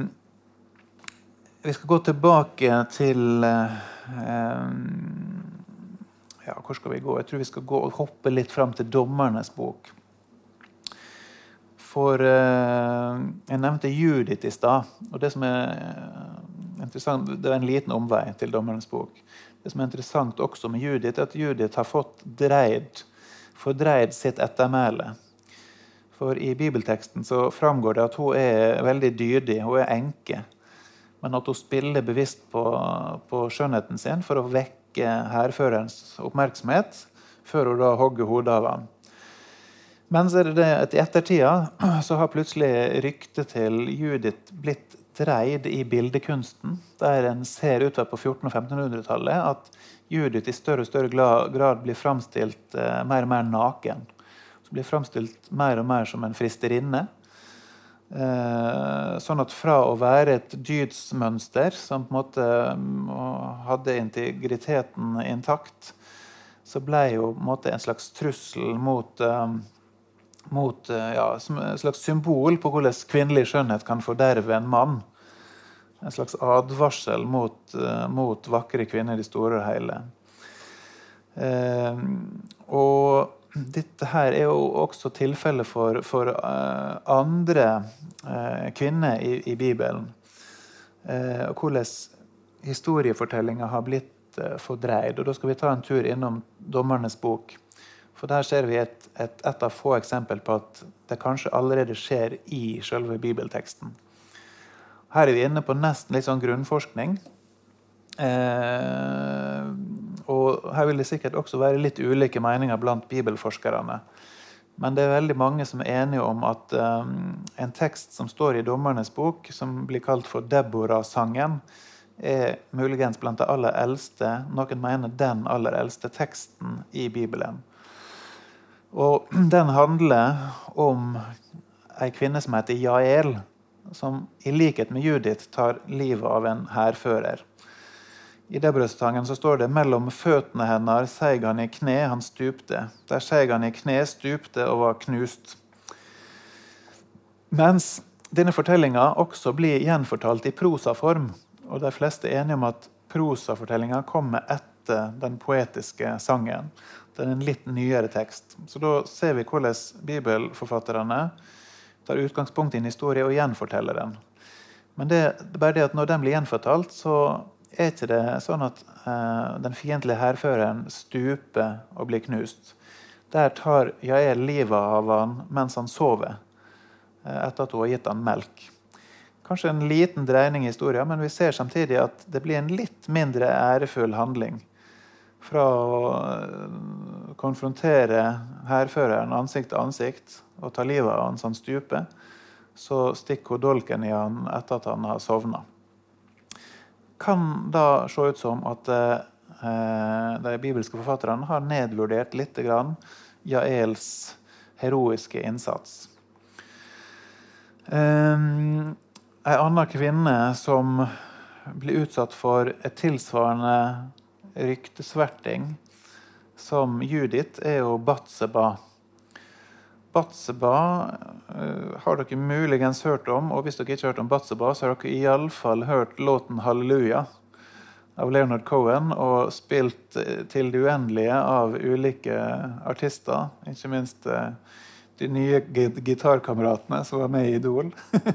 vi skal gå tilbake til hvor skal vi gå? Jeg tror vi skal gå og hoppe litt frem til Dommernes bok. For jeg nevnte Judith i stad, og det som er interessant, det er en liten omvei til Dommernes bok. Det som er interessant også med Judith, er at Judith har fått fordreid sitt ettermæle. For i bibelteksten så framgår det at hun er veldig dydig, hun er enke, men at hun spiller bevisst på skjønnheten sin for å vekke hærførerens oppmerksomhet, før hun da hogger hodet av han. Men så det at i ettertida så har plutselig ryktet til Judith blitt dreid i bildekunsten, der en ser utover på 1400- og 1500-tallet at Judith i større og større grad blir framstilt mer og mer naken. Så blir framstilt mer og mer som en fristerinne. Sånn at fra å være et dydsmønster som på en måte hadde integriteten intakt, så ble jo på en måte en slags trussel mot som et slags symbol på hvordan kvinnelig skjønnhet kan forderve en mann. En slags advarsel mot vakre kvinner i det store og hele. Og dette her jo også tilfellet for andre kvinner i Bibelen. Og hvordan historiefortellingen har blitt fordreid. Og da skal vi ta en tur innom Dommernes bok. For der ser vi et av få eksempel på at det kanskje allerede skjer i selve bibelteksten. Her vi inne på nesten litt sånn grunnforskning. Og her vil det sikkert også være litt ulike meninger blant bibelforskerne. Men det veldig mange som enige om at en tekst som står i Dommernes bok, som blir kalt for Deborah-sangen, muligens blant de aller eldste, noen mener den aller eldste teksten i Bibelen. Og den handler om en kvinne som heter Jael, som i likhet med Judith tar livet av en hærfører. I Deborah-sangen så står det mellom føttene hennes seig han i kne, han stupte. Der seig han i kne, stupte og var knust. Mens denne fortellingen også blir gjenfortalt i prosaform, og de fleste er enige om at prosafortellingen kommer etter den poetiske sangen. Det en litt nyere tekst. Så da ser vi hvordan bibelforfatterne tar utgangspunkt i en historie og gjenforteller den. Men det er bare det at når den blir gjenfortalt, så ikke det sånn at den fiendtlige hærføreren stuper og blir knust. Der tar Jael livet av han mens han sover, etter at hun har gitt han melk. Kanskje en liten dreining i historien, men vi ser samtidig at det blir en litt mindre ærefull handling. Fra å konfrontere hærføreren ansikt til ansikt og ta livet av han som stuper, så stikker hun dolken i han etter at han har sovnet. Kan da se ut som at de bibelske forfatterne har nedvurdert litt grann Jaels heroiske innsats. En annen kvinne som blir utsatt for et tilsvarende ryktesverting som Judith jo Batseba. Batseba har dere muligens hørt om, og hvis dere ikke har hørt om Batseba, så har dere i alle fall hørt låten Halleluja av Leonard Cohen, og spilt til det uendelige av ulike artister, ikke minst de nye gitarkameratene som var med i Idol.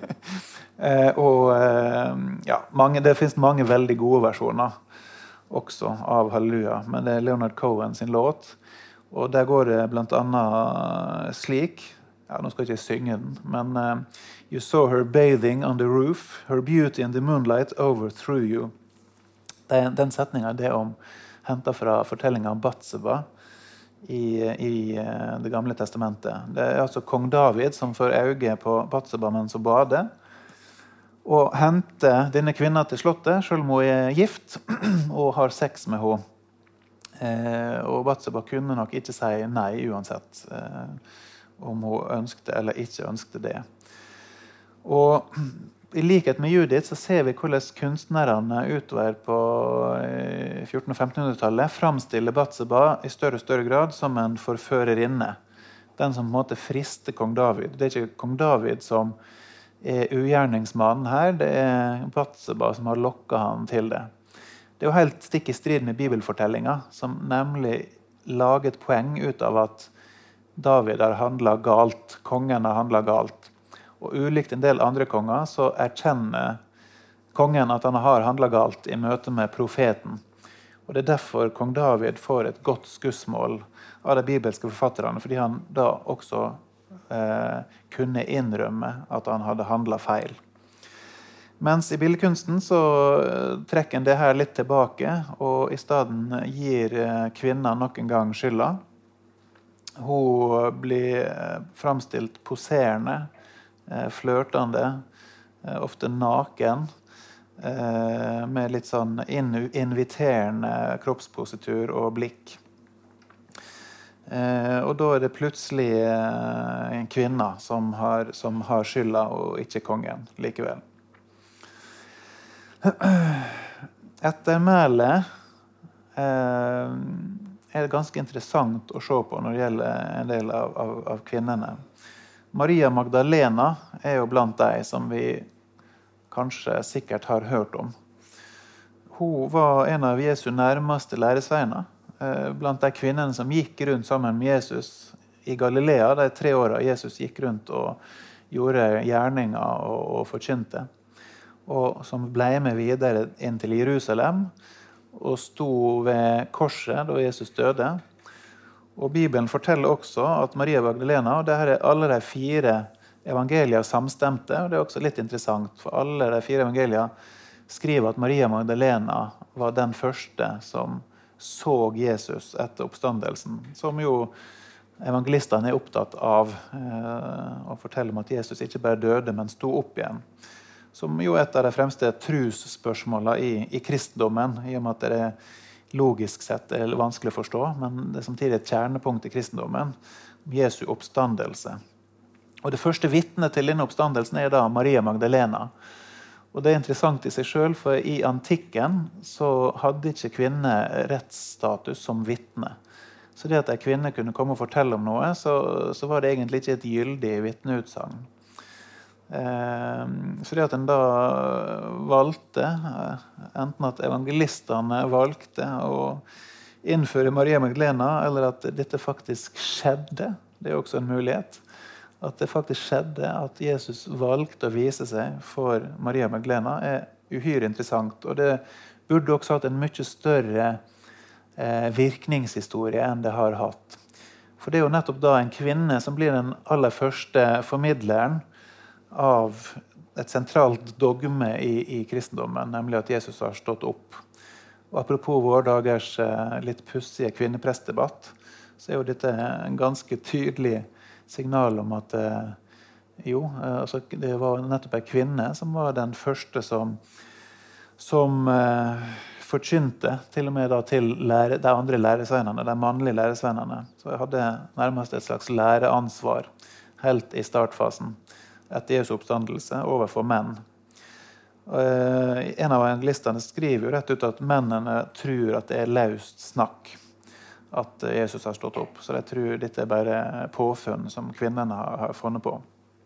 Det finnes mange veldig gode versjoner også av Halleluja, men det Leonard Cohen sin låt, og der går det blant annet slik, nå skal jeg ikke synge den, men You saw her bathing on the roof, her beauty in the moonlight overthrew you. Den setningen det hentet fra fortellingen om Batseba i det gamle testamentet. Det altså kong David som får øye på Batseba mens hun bader, og henter denne kvinnen til slottet, selv om hun gift, og har sex med henne. Og Batseba kunne nok ikke si nei uansett om hun ønskte eller ikke ønskte det. Og i likhet med Judith så ser vi hvordan kunstnerne utover på 1400- og 1500-tallet framstiller Batseba i større og større grad som en forførerinne. Den som på en måte frister kong David. Det ikke kong David som ugjerningsmannen her, det Batseba som har lokket han til det. Det jo helt stikk i strid med bibelfortellinger, som nemlig lager et poeng ut av at David har handlet galt, kongen har handlet galt. Og ulikt en del andre konger, så erkjenner kongen at han har handlet galt i møte med profeten. Og det derfor kong David får et godt skussmål av de bibelske forfatterne, fordi han da også kunne innrømme at han hadde handlet feil. Mens i billedkunsten så trekker en det her litt tilbake, og i stedet gir kvinnen nok en gang skylda. Hun blir framstilt poserende, flørtende, ofte naken, med litt sånn inviterende kroppspositur og blikk. Og da det plutselig en kvinne som har skylda, og ikke kongen likevel. Ettermælet ganske interessant å se på når det gjelder en del av kvinnene. Maria Magdalena jo blant de som vi kanskje sikkert har hørt om. Hun var en av Jesu nærmeste læresveiner, blant de kvinnene som gikk rundt sammen med Jesus i Galilea, de 3 årene Jesus gikk rundt og gjorde gjerninger og forkynte, og som ble med videre inn til Jerusalem, og sto ved korset da Jesus døde. Og Bibelen forteller også at Maria Magdalena, og det her alle de 4 evangelier samstemte, og det også litt interessant, for alle de 4 evangelier skriver at Maria Magdalena var den første som så Jesus etter oppstandelsen, som jo evangelistene opptatt av å fortelle om at Jesus ikke bare døde, men sto opp igjen. Som jo et av de fremste trosspørsmålene i kristendommen, i og med at det logisk sett vanskelig å forstå, men det samtidig et kjernepunkt i kristendommen, Jesu oppstandelse. Og det første vitnet til denne oppstandelsen da Maria Magdalena. Og det interessant i seg selv, for i antikken så hadde ikke kvinner rettsstatus som vitne. Så det at en kvinne kunne komme og fortelle om noe, så var det egentlig ikke et gyldig vitneutsagn. Så det at en da valgte, enten at evangelistene valgte å innføre Maria Magdalena, eller at dette faktisk skjedde, det også en mulighet. At det faktisk skjedde, at Jesus valgte å vise seg for Maria Magdalena, uhyre interessant. Og det burde også hatt en mye større virkningshistorie enn det har hatt. For det jo nettopp da en kvinne som blir den aller første formidleren av et sentralt dogme i kristendommen, nemlig at Jesus har stått opp. Og apropos vår dagers litt pussige kvinneprestdebatt, så jo dette en ganske tydelig signal om at altså det var nettopp en kvinne som var den første som forkynte, til og med da til de andre læresveinene, de mannlige læresveinene. Så jeg hadde nærmest et slags læreansvar helt i startfasen etter Jesu oppstandelse overfor menn. En av evangelistene skriver jo rett ut at mennene tror at det løst snakk at Jesus har stått opp. Så jeg tror dette bare påfunn som kvinnene har funnet på.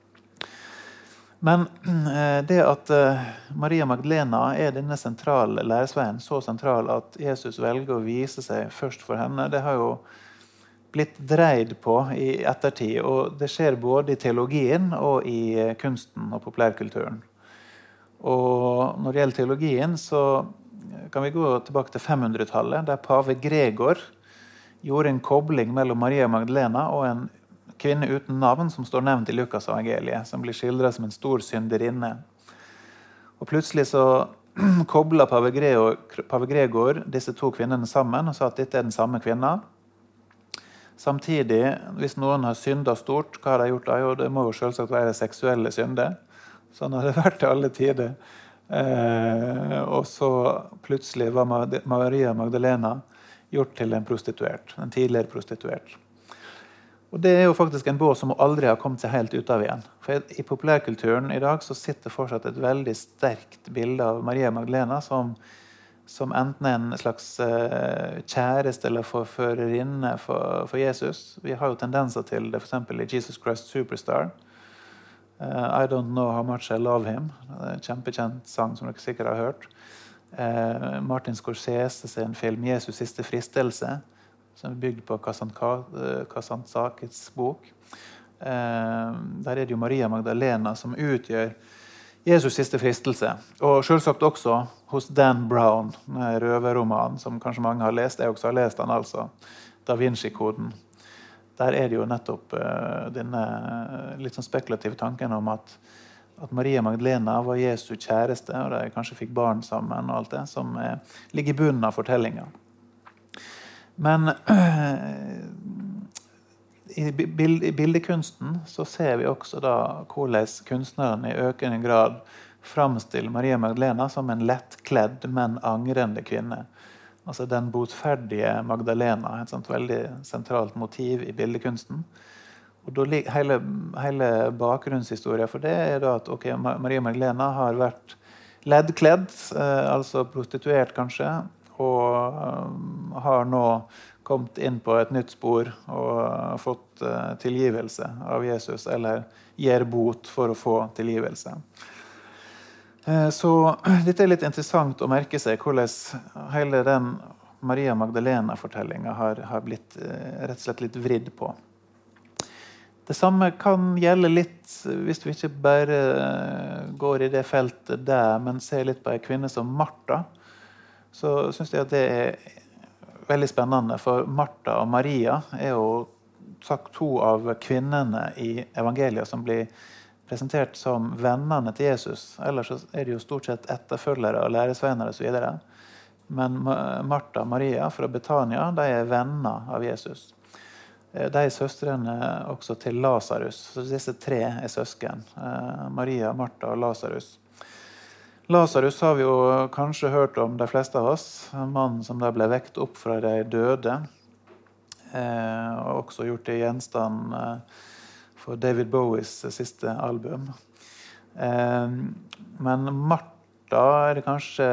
Men det at Maria Magdalena denne sentrale læresveien, så sentral at Jesus velger å vise seg først for henne, det har jo blitt dreid på i ettertid, og det skjer både i teologien og i kunsten og populærkulturen. Og når det gjelder teologien, så kan vi gå tilbake til 500-tallet, der pave Gregor gjorde en kobling mellom Maria Magdalena og en kvinne uten navn som står nevnt i Lukas evangeliet, som blir skildret som en stor synderinne. Og plutselig så koblet pave Gregor disse 2 kvinnene sammen og sa at dette den samme kvinna. Samtidig, hvis noen har syndet stort, hva har de gjort da? Jo, det må jo selvsagt være seksuelle synder. Sånn har det vært til alle tider. Og så plutselig var Maria Magdalena gjort til en prostituert, en tidligere prostituert. Og det jo faktisk en bås som aldri har kommet seg helt ut av igjen. For i populærkulturen i dag så sitter fortsatt et veldig sterkt bilde av Maria Magdalena som enten en slags kjæreste eller forførerinne for Jesus. Vi har jo tendenser til det, for eksempel i Jesus Christ Superstar. I don't know how much I love him. En kjempekjent sang som dere sikkert har hørt. Martin Scorsese sin film Jesus siste fristelse, som bygd på Kasantzakis bok. Der det jo Maria Magdalena som utgjør Jesus siste fristelse. Og selvsagt også hos Dan Brown, røverromanen, som kanskje mange har lest. Jeg også har lest den, altså. Da Vinci-koden. Der det jo nettopp denne litt sånn spekulative tanken om at Maria Magdalena var Jesu kjæreste, og de kanskje fikk barn sammen og alt det, som ligger i bunnen av fortellingen. Men i bildekunsten så ser vi også da hvordan kunstnerne i økende grad framstiller Maria Magdalena som en lettkledd, men angrende kvinne. Altså den botferdige Magdalena, et sånt veldig sentralt motiv i bildekunsten. Og da hele bakgrunnshistorien for det er da at Maria Magdalena har vært leddkledd, altså prostituert kanskje, og har nå kommet inn på et nytt spor og fått tilgivelse av Jesus, eller gir bot for å få tilgivelse. Så dette er litt interessant å merke seg hvordan hele den Maria Magdalena-fortellingen har blitt rett og slett litt vridd på. Det samme kan gjelde litt, hvis vi ikke bare går i det feltet der, men ser litt på en kvinne som Martha, så synes jeg at det er veldig spennende, for Martha og Maria er jo sagt to av kvinnene i evangeliet som blir presentert som vennene til Jesus. Ellers er det jo stort sett etterfølgere og læresvenner og så videre. Men Martha og Maria fra Betania, de er venner av Jesus. De er søstrene også til Lazarus. Så disse tre er søsken. Maria, Martha og Lazarus. Lazarus har vi jo kanskje hørt om, de fleste av oss. En mann som da ble vekt opp fra de døde. Og også gjort det gjenstand for David Bowies siste album. Men Martha er det kanskje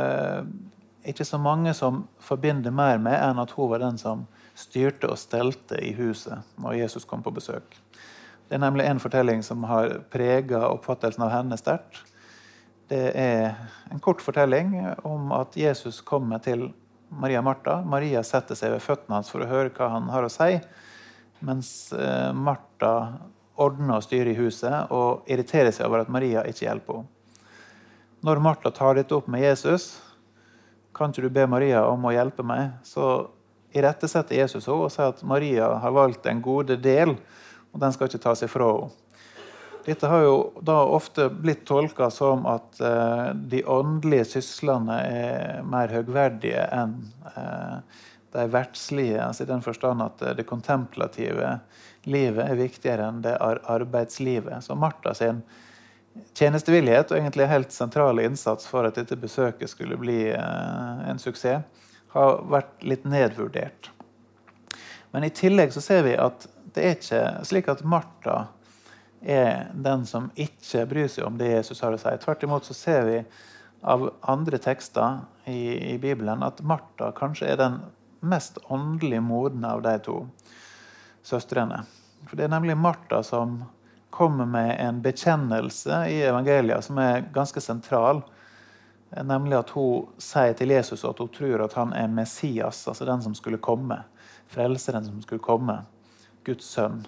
ikke så mange som forbinder mer med enn at hun var den som styrte og stelte i huset når Jesus kom på besøk. Det er nemlig en fortelling som har preget oppfattelsen av henne sterkt. Det er en kort fortelling om at Jesus kommer til Maria Martha. Maria setter seg ved føttene hans for å høre hva han har å si, mens Martha ordner og styrer i huset og irriterer seg over at Maria ikke hjelper henne. Når Martha tar dette opp med Jesus, kan ikke du be Maria om å hjelpe meg, så irettesetter Jesus henne og sier at Maria har valgt en gode del, og den skal ikke ta seg fra henne. Dette har jo da ofte blitt tolket som at de åndelige syslene er mer høgverdige enn de verdslige, altså i den forstand at det kontemplative livet er viktigere enn det arbeidslivet. Så Martha sin tjenestevillighet og egentlig helt sentrale innsats for at dette besøket skulle bli en suksess, har vært litt nedvurdert. Men i tillegg så ser vi at det er ikke slik at Martha er den som ikke bryr seg om det Jesus har å si. Tvert imot så ser vi av andre tekster i Bibelen at Martha kanskje er den mest åndelig modne av de to søstrene. For det er nemlig Martha som kommer med en bekjennelse i evangeliet som er ganske sentral, nemlig at hun sier til Jesus at hun tror at han er Messias, altså den som skulle komme, frelseren som skulle komme, Guds sønn.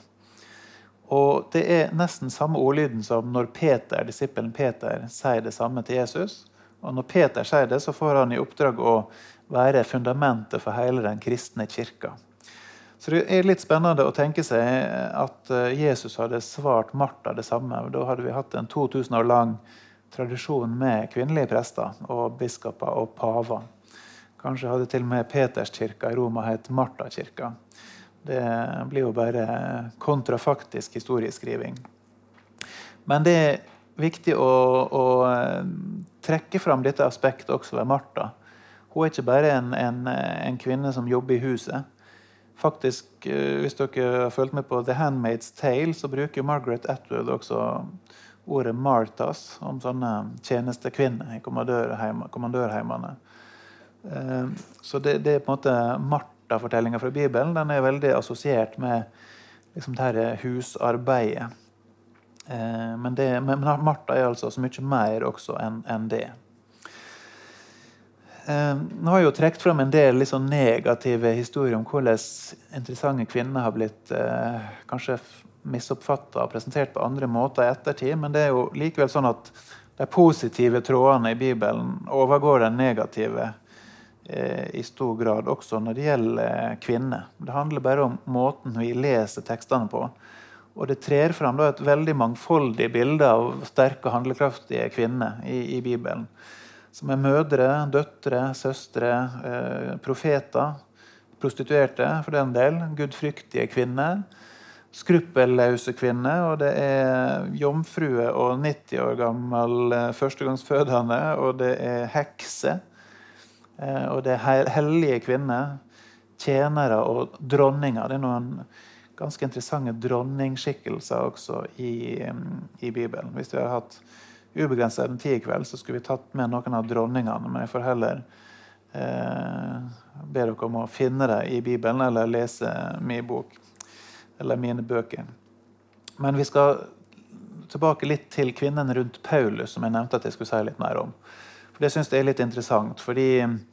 Og det er nesten samme ordlyden som når disippelen Peter sier det samme til Jesus. Og når Peter sier det, så får han i oppdrag å være fundamentet for hele den kristne kirka. Så det er litt spennende å tenke seg at Jesus hadde svart Martha det samme. Da hadde vi hatt en 2000 år lang tradisjon med kvinnelige prester og biskoper og paver. Kanskje hadde til og med Peterskirka i Roma hett Martha-kirka. Det blir jo bare kontrafaktisk historieskriving. Men det er viktig å trekke fram dette aspektet også ved Martha. Hun er ikke bare en kvinne som jobber i huset. Faktisk, hvis dere har følt med på The Handmaid's Tale, så bruker Margaret Atwood også ordet Marthas om sånne tjenestekvinner i kommandørheimene. Så det er på en måte Martha-fortellingen fra Bibelen. Den er veldig assosiert med liksom, dette husarbeidet. Men Martha er altså så mye mer også enn det. Nå har jeg jo trekt frem en del litt sånn negative historier om hvordan interessante kvinner har blitt kanskje misoppfattet og presentert på andre måter i ettertid, men det er jo likevel sånn at de positive trådene i Bibelen overgår den negative i stor grad også når det gjelder kvinner. Det handler bare om måten vi leser tekstene på. Og det trer frem da et veldig mangfoldig bilde av sterke og handlekraftige kvinner i Bibelen. Som er mødre, døtre, søstre, profeter, prostituerte for den del, gudfryktige kvinner, skruppelløse kvinne, og det jomfrue og 90 år gammel førstegangsfødende, og det hekse, og det hellige kvinner, tjenere og dronninger. Det noen ganske interessante dronningskikkelser også i Bibelen. Hvis vi har hatt ubegrenset tid i kveld, så skulle vi tatt med noen av dronningene, men jeg får heller be dere om å finne det i Bibelen, eller lese min bok, eller mine bøker. Men vi skal tilbake litt til kvinnen rundt Paulus, som jeg nevnte at jeg skulle si litt mer om. For det synes jeg litt interessant, fordi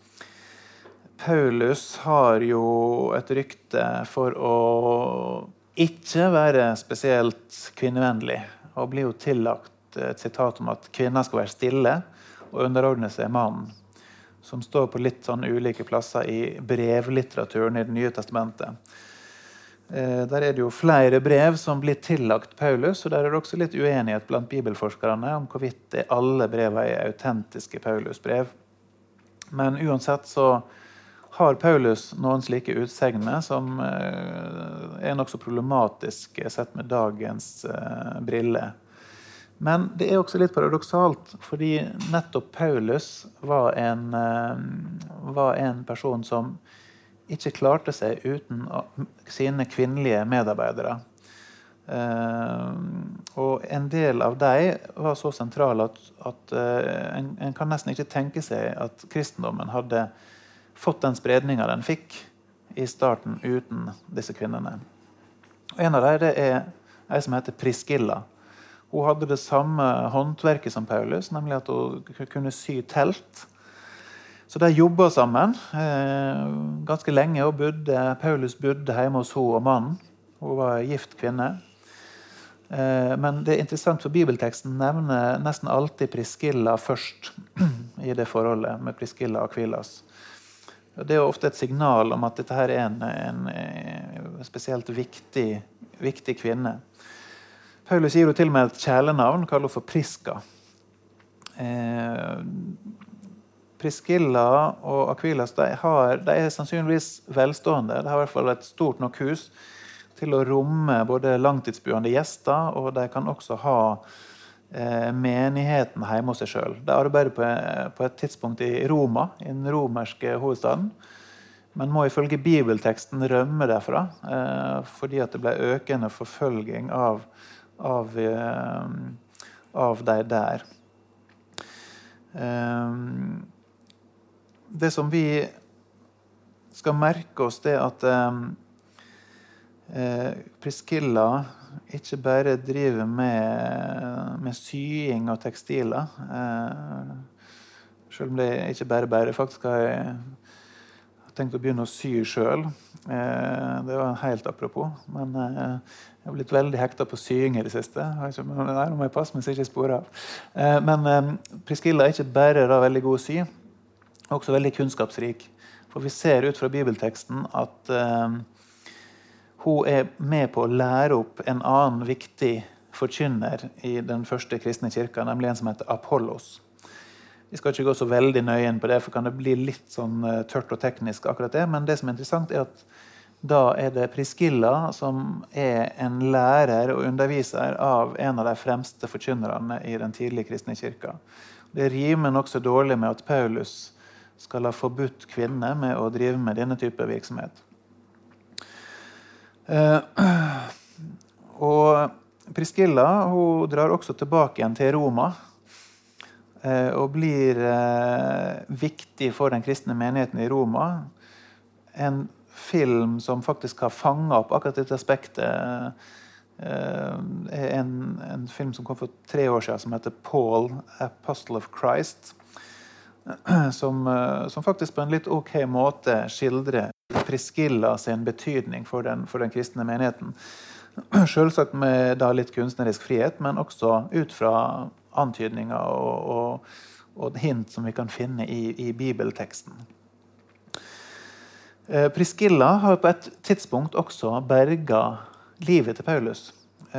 Paulus har jo et rykte for å ikke være spesielt kvinnevennlig, og blir jo tillagt et sitat om at kvinner skal være stille og underordne seg mannen, som står på litt sånn ulike plasser i brevlitteraturen i Det nye testamentet. Der det jo flere brev som blir tillagt Paulus, og der det også litt uenighet blant bibelforskerne om hvorvidt alle brevene autentiske Paulus-brev. Men uansett så har Paulus noen slike utsegner som nok så problematisk sett med dagens brille. Men det også litt paradoksalt, fordi nettopp Paulus var en person som ikke klarte seg uten sine kvinnelige medarbeidere. Og en del av dem var så sentrale at en kan nesten ikke tenke seg at kristendommen hadde fått den spredningen den fikk i starten uten disse kvinnene. Og en av dem det en som heter Priscilla. Hun hadde det samme håndverket som Paulus, nemlig at hun kunne sy telt. Så de jobbet sammen ganske lenge, og Paulus bodde hjemme hos henne og mannen. Hun var gift kvinne. Men det interessant for bibelteksten nevner nesten alltid Priscilla først i det forholdet med Priscilla og Aquilas. Det ofte et signal om at dette her en spesielt viktig kvinne. Paulus gir jo til og med et kjælenavn, kaller for Prisca. Priscilla og Aquilas de sannsynligvis velstående. De har i hvert fall et stort nok hus til å romme både langtidsboende gjester, og de kan også ha menigheten hjemme hos seg selv. De arbeider på et tidspunkt i Roma, i den romerske hovedstaden, men må ifølge bibelteksten rømme derfra, fordi at det ble økende forfølging av de der. Det som vi skal merke oss det at Priscilla ikke bare driver med sying og tekstiler, selv om det ikke bare faktisk har jeg tenkt å begynne å sy selv. Det var helt apropos, men jeg har blitt veldig hektet på sying i det siste. Nå må jeg passe meg så ikke sporer av. Men Priscilla ikke bare veldig god å sy, også veldig kunnskapsrik. For vi ser ut fra bibelteksten at hun med på å lære opp en annen viktig forkynner i den første kristne kirka, nemlig en som heter Apollos. Vi skal ikke gå så veldig nøye inn på det, for kan det bli litt sånn tørt og teknisk akkurat det, men det som interessant at da det Priscilla som en lærer og underviser av en av de fremste forkynnerne i den tidlige kristne kirka. Det rimer nok så dårlig med at Paulus skal ha forbudt kvinner med å drive med denne type virksomhet. Og Priscilla hun drar også tilbake igjen til Roma og blir viktig for den kristne menigheten i Roma. En film som faktisk har fanget opp akkurat dette aspektet en film som kom for 3 år siden som heter Paul, Apostle of Christ, som faktisk på en litt ok måte skildrer Priscilla sin betydning for den kristne menigheten. Selvsagt med da litt kunstnerisk frihet, men også ut fra antydninger og hint som vi kan finne i bibelteksten. Priscilla har på et tidspunkt også berget livet til Paulus.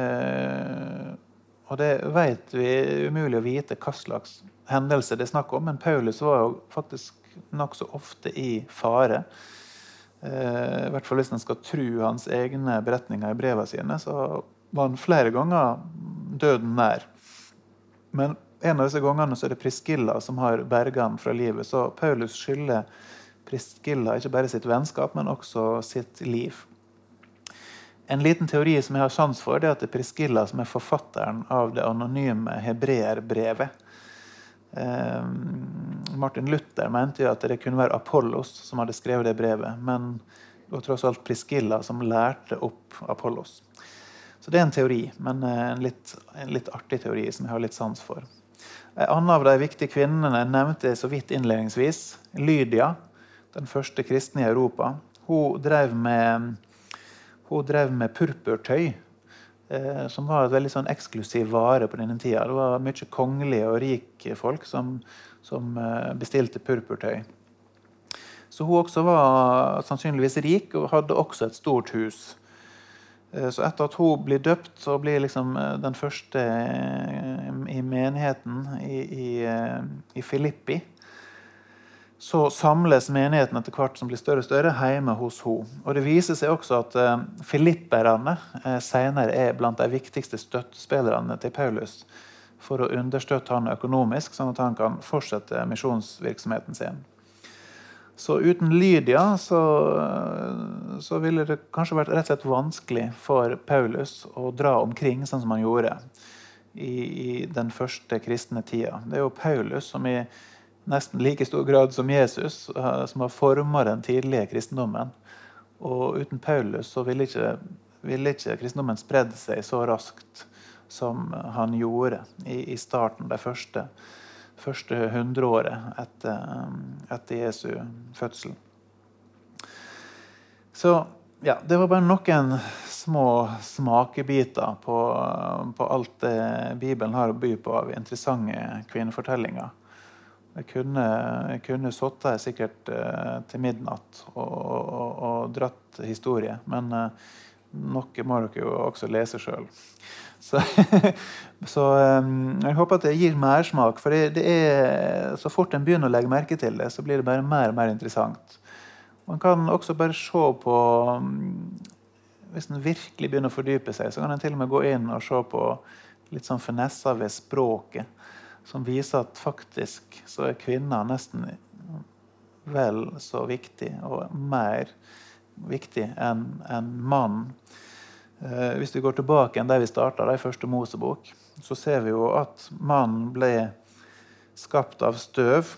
Og det vet vi umulig å vite hva slags hendelse det er snakk om, men Paulus var jo faktisk nok så ofte i fare. I hvert fall hvis en skal tro hans egne beretninger i brevene sine, så var han flere ganger døden nær. Men en av disse gangene så er det Priscilla som har berget han fra livet. Så Paulus skylder Priscilla ikke bare sitt vennskap, men også sitt liv. En liten teori som jeg har sjans for, det er at det er Priscilla som er forfatteren av det anonyme hebreerbrevet. Martin Luther mente jo at det kunne være Apollos som hadde skrevet det brevet, men det var tross alt Priscilla som lærte opp Apollos. Så det er en teori, men en litt artig teori som jeg har litt sans for. En annen av de viktige kvinnene nevnte jeg så vidt innledningsvis, Lydia, den første kristne i Europa. Hun drev med purpurtøy, som var et veldig sånn eksklusiv vare på denne tida. Det var mye kongelige og rike folk som bestilte purpurtøy. Så hun også var sannsynligvis rik og hadde også et stort hus. Så etter at hun blir døpt og blir liksom den første i menigheten i Filippi, så samles menigheten etter hvert som blir større og større hjemme hos henne. Og det viser seg også at filipperne senere er blant de viktigste støttespillerne til Paulus for å understøtte han økonomisk, sånn at han kan fortsette misjonsvirksomheten sin. Så uten Lydia så ville det kanskje vært rett og slett vanskelig for Paulus å dra omkring sånn som han gjorde i den første kristne tida. Det er jo Paulus som i nesten like stor grad som Jesus, som har formet den tidlige kristendommen. Og uten Paulus så ville ikke kristendommen spredd seg så raskt som han gjorde i starten, det første 100 året etter Jesu fødsel. Så ja, det var bare noen små smakebiter på alt det Bibelen har å by på av interessante kvinnefortellinger. Jeg kunne sittet her sikkert til midnatt og dratt historie, men noe må dere jo også lese selv. Så jeg håper at det gir mersmak, for det er, så fort en begynner å legge merke til det, så blir det bare mer og mer interessant. Man kan også bare se på, hvis en virkelig begynner å fordype seg, så kan en til og med gå inn og se på litt sånn finesser ved språket, som viser at faktisk så er kvinner nesten vel så viktig og mer viktig enn mann. Hvis vi går tilbake der vi startet, i første Mosebok, så ser vi jo at mannen ble skapt av støv.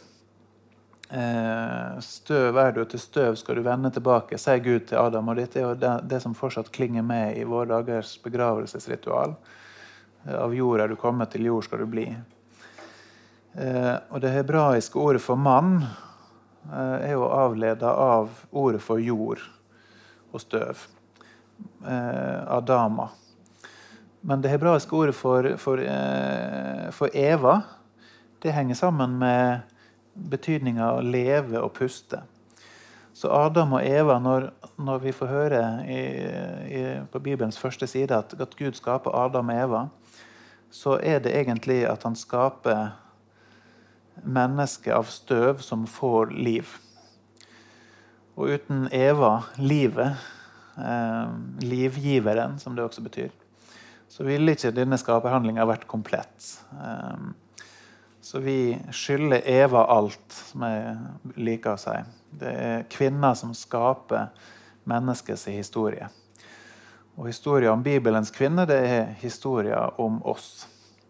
Støv er du, til støv skal du vende tilbake, sier Gud til Adam, og dette er jo det som fortsatt klinger med i vår dagers begravelsesritual. Av jord er du kommet, til jord skal du bli. Og det hebraiske ordet for mann er jo avledet av ordet for jord og støv, Adama. Men det hebraiske ordet for Eva, det henger sammen med betydningen av å leve og puste. Så Adam og Eva, når vi får høre på Bibelens første side at Gud skaper Adam og Eva, så er det egentlig at han skaper menneske av støv som får liv. Og uten Eva, livet, livgiveren, som det også betyr, så ville ikke denne skaperhandlingen vært komplett. Så vi skylder Eva alt, som jeg liker å si. Det er kvinner som skaper menneskets historie. Og historien om Bibelens kvinner, det er historien om oss.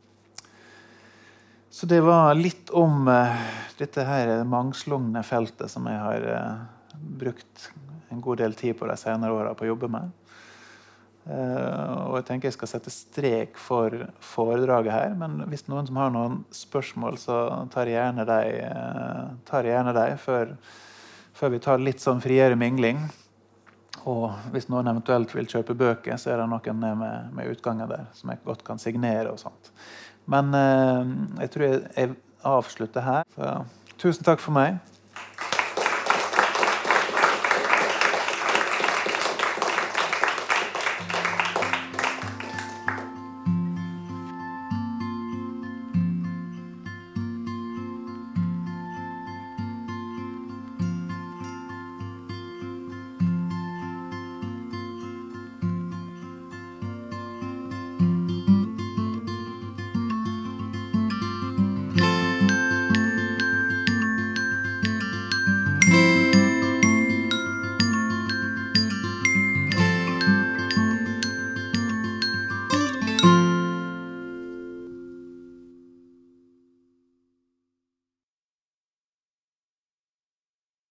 Så det var litt om dette her mangslungne feltet som jeg har brukt en god del tid på de senere årene på å jobbe med. Og jeg tenker jeg skal sette strek for foredraget her, men hvis noen som har noen spørsmål, så tar jeg gjerne de før vi tar litt sånn friere mingling. Og hvis noen eventuelt vil kjøpe bøker, så er det noen med utgangen der, som jeg godt kan signere og sånt. Men jeg tror jeg avslutter her. Så, tusen takk for meg.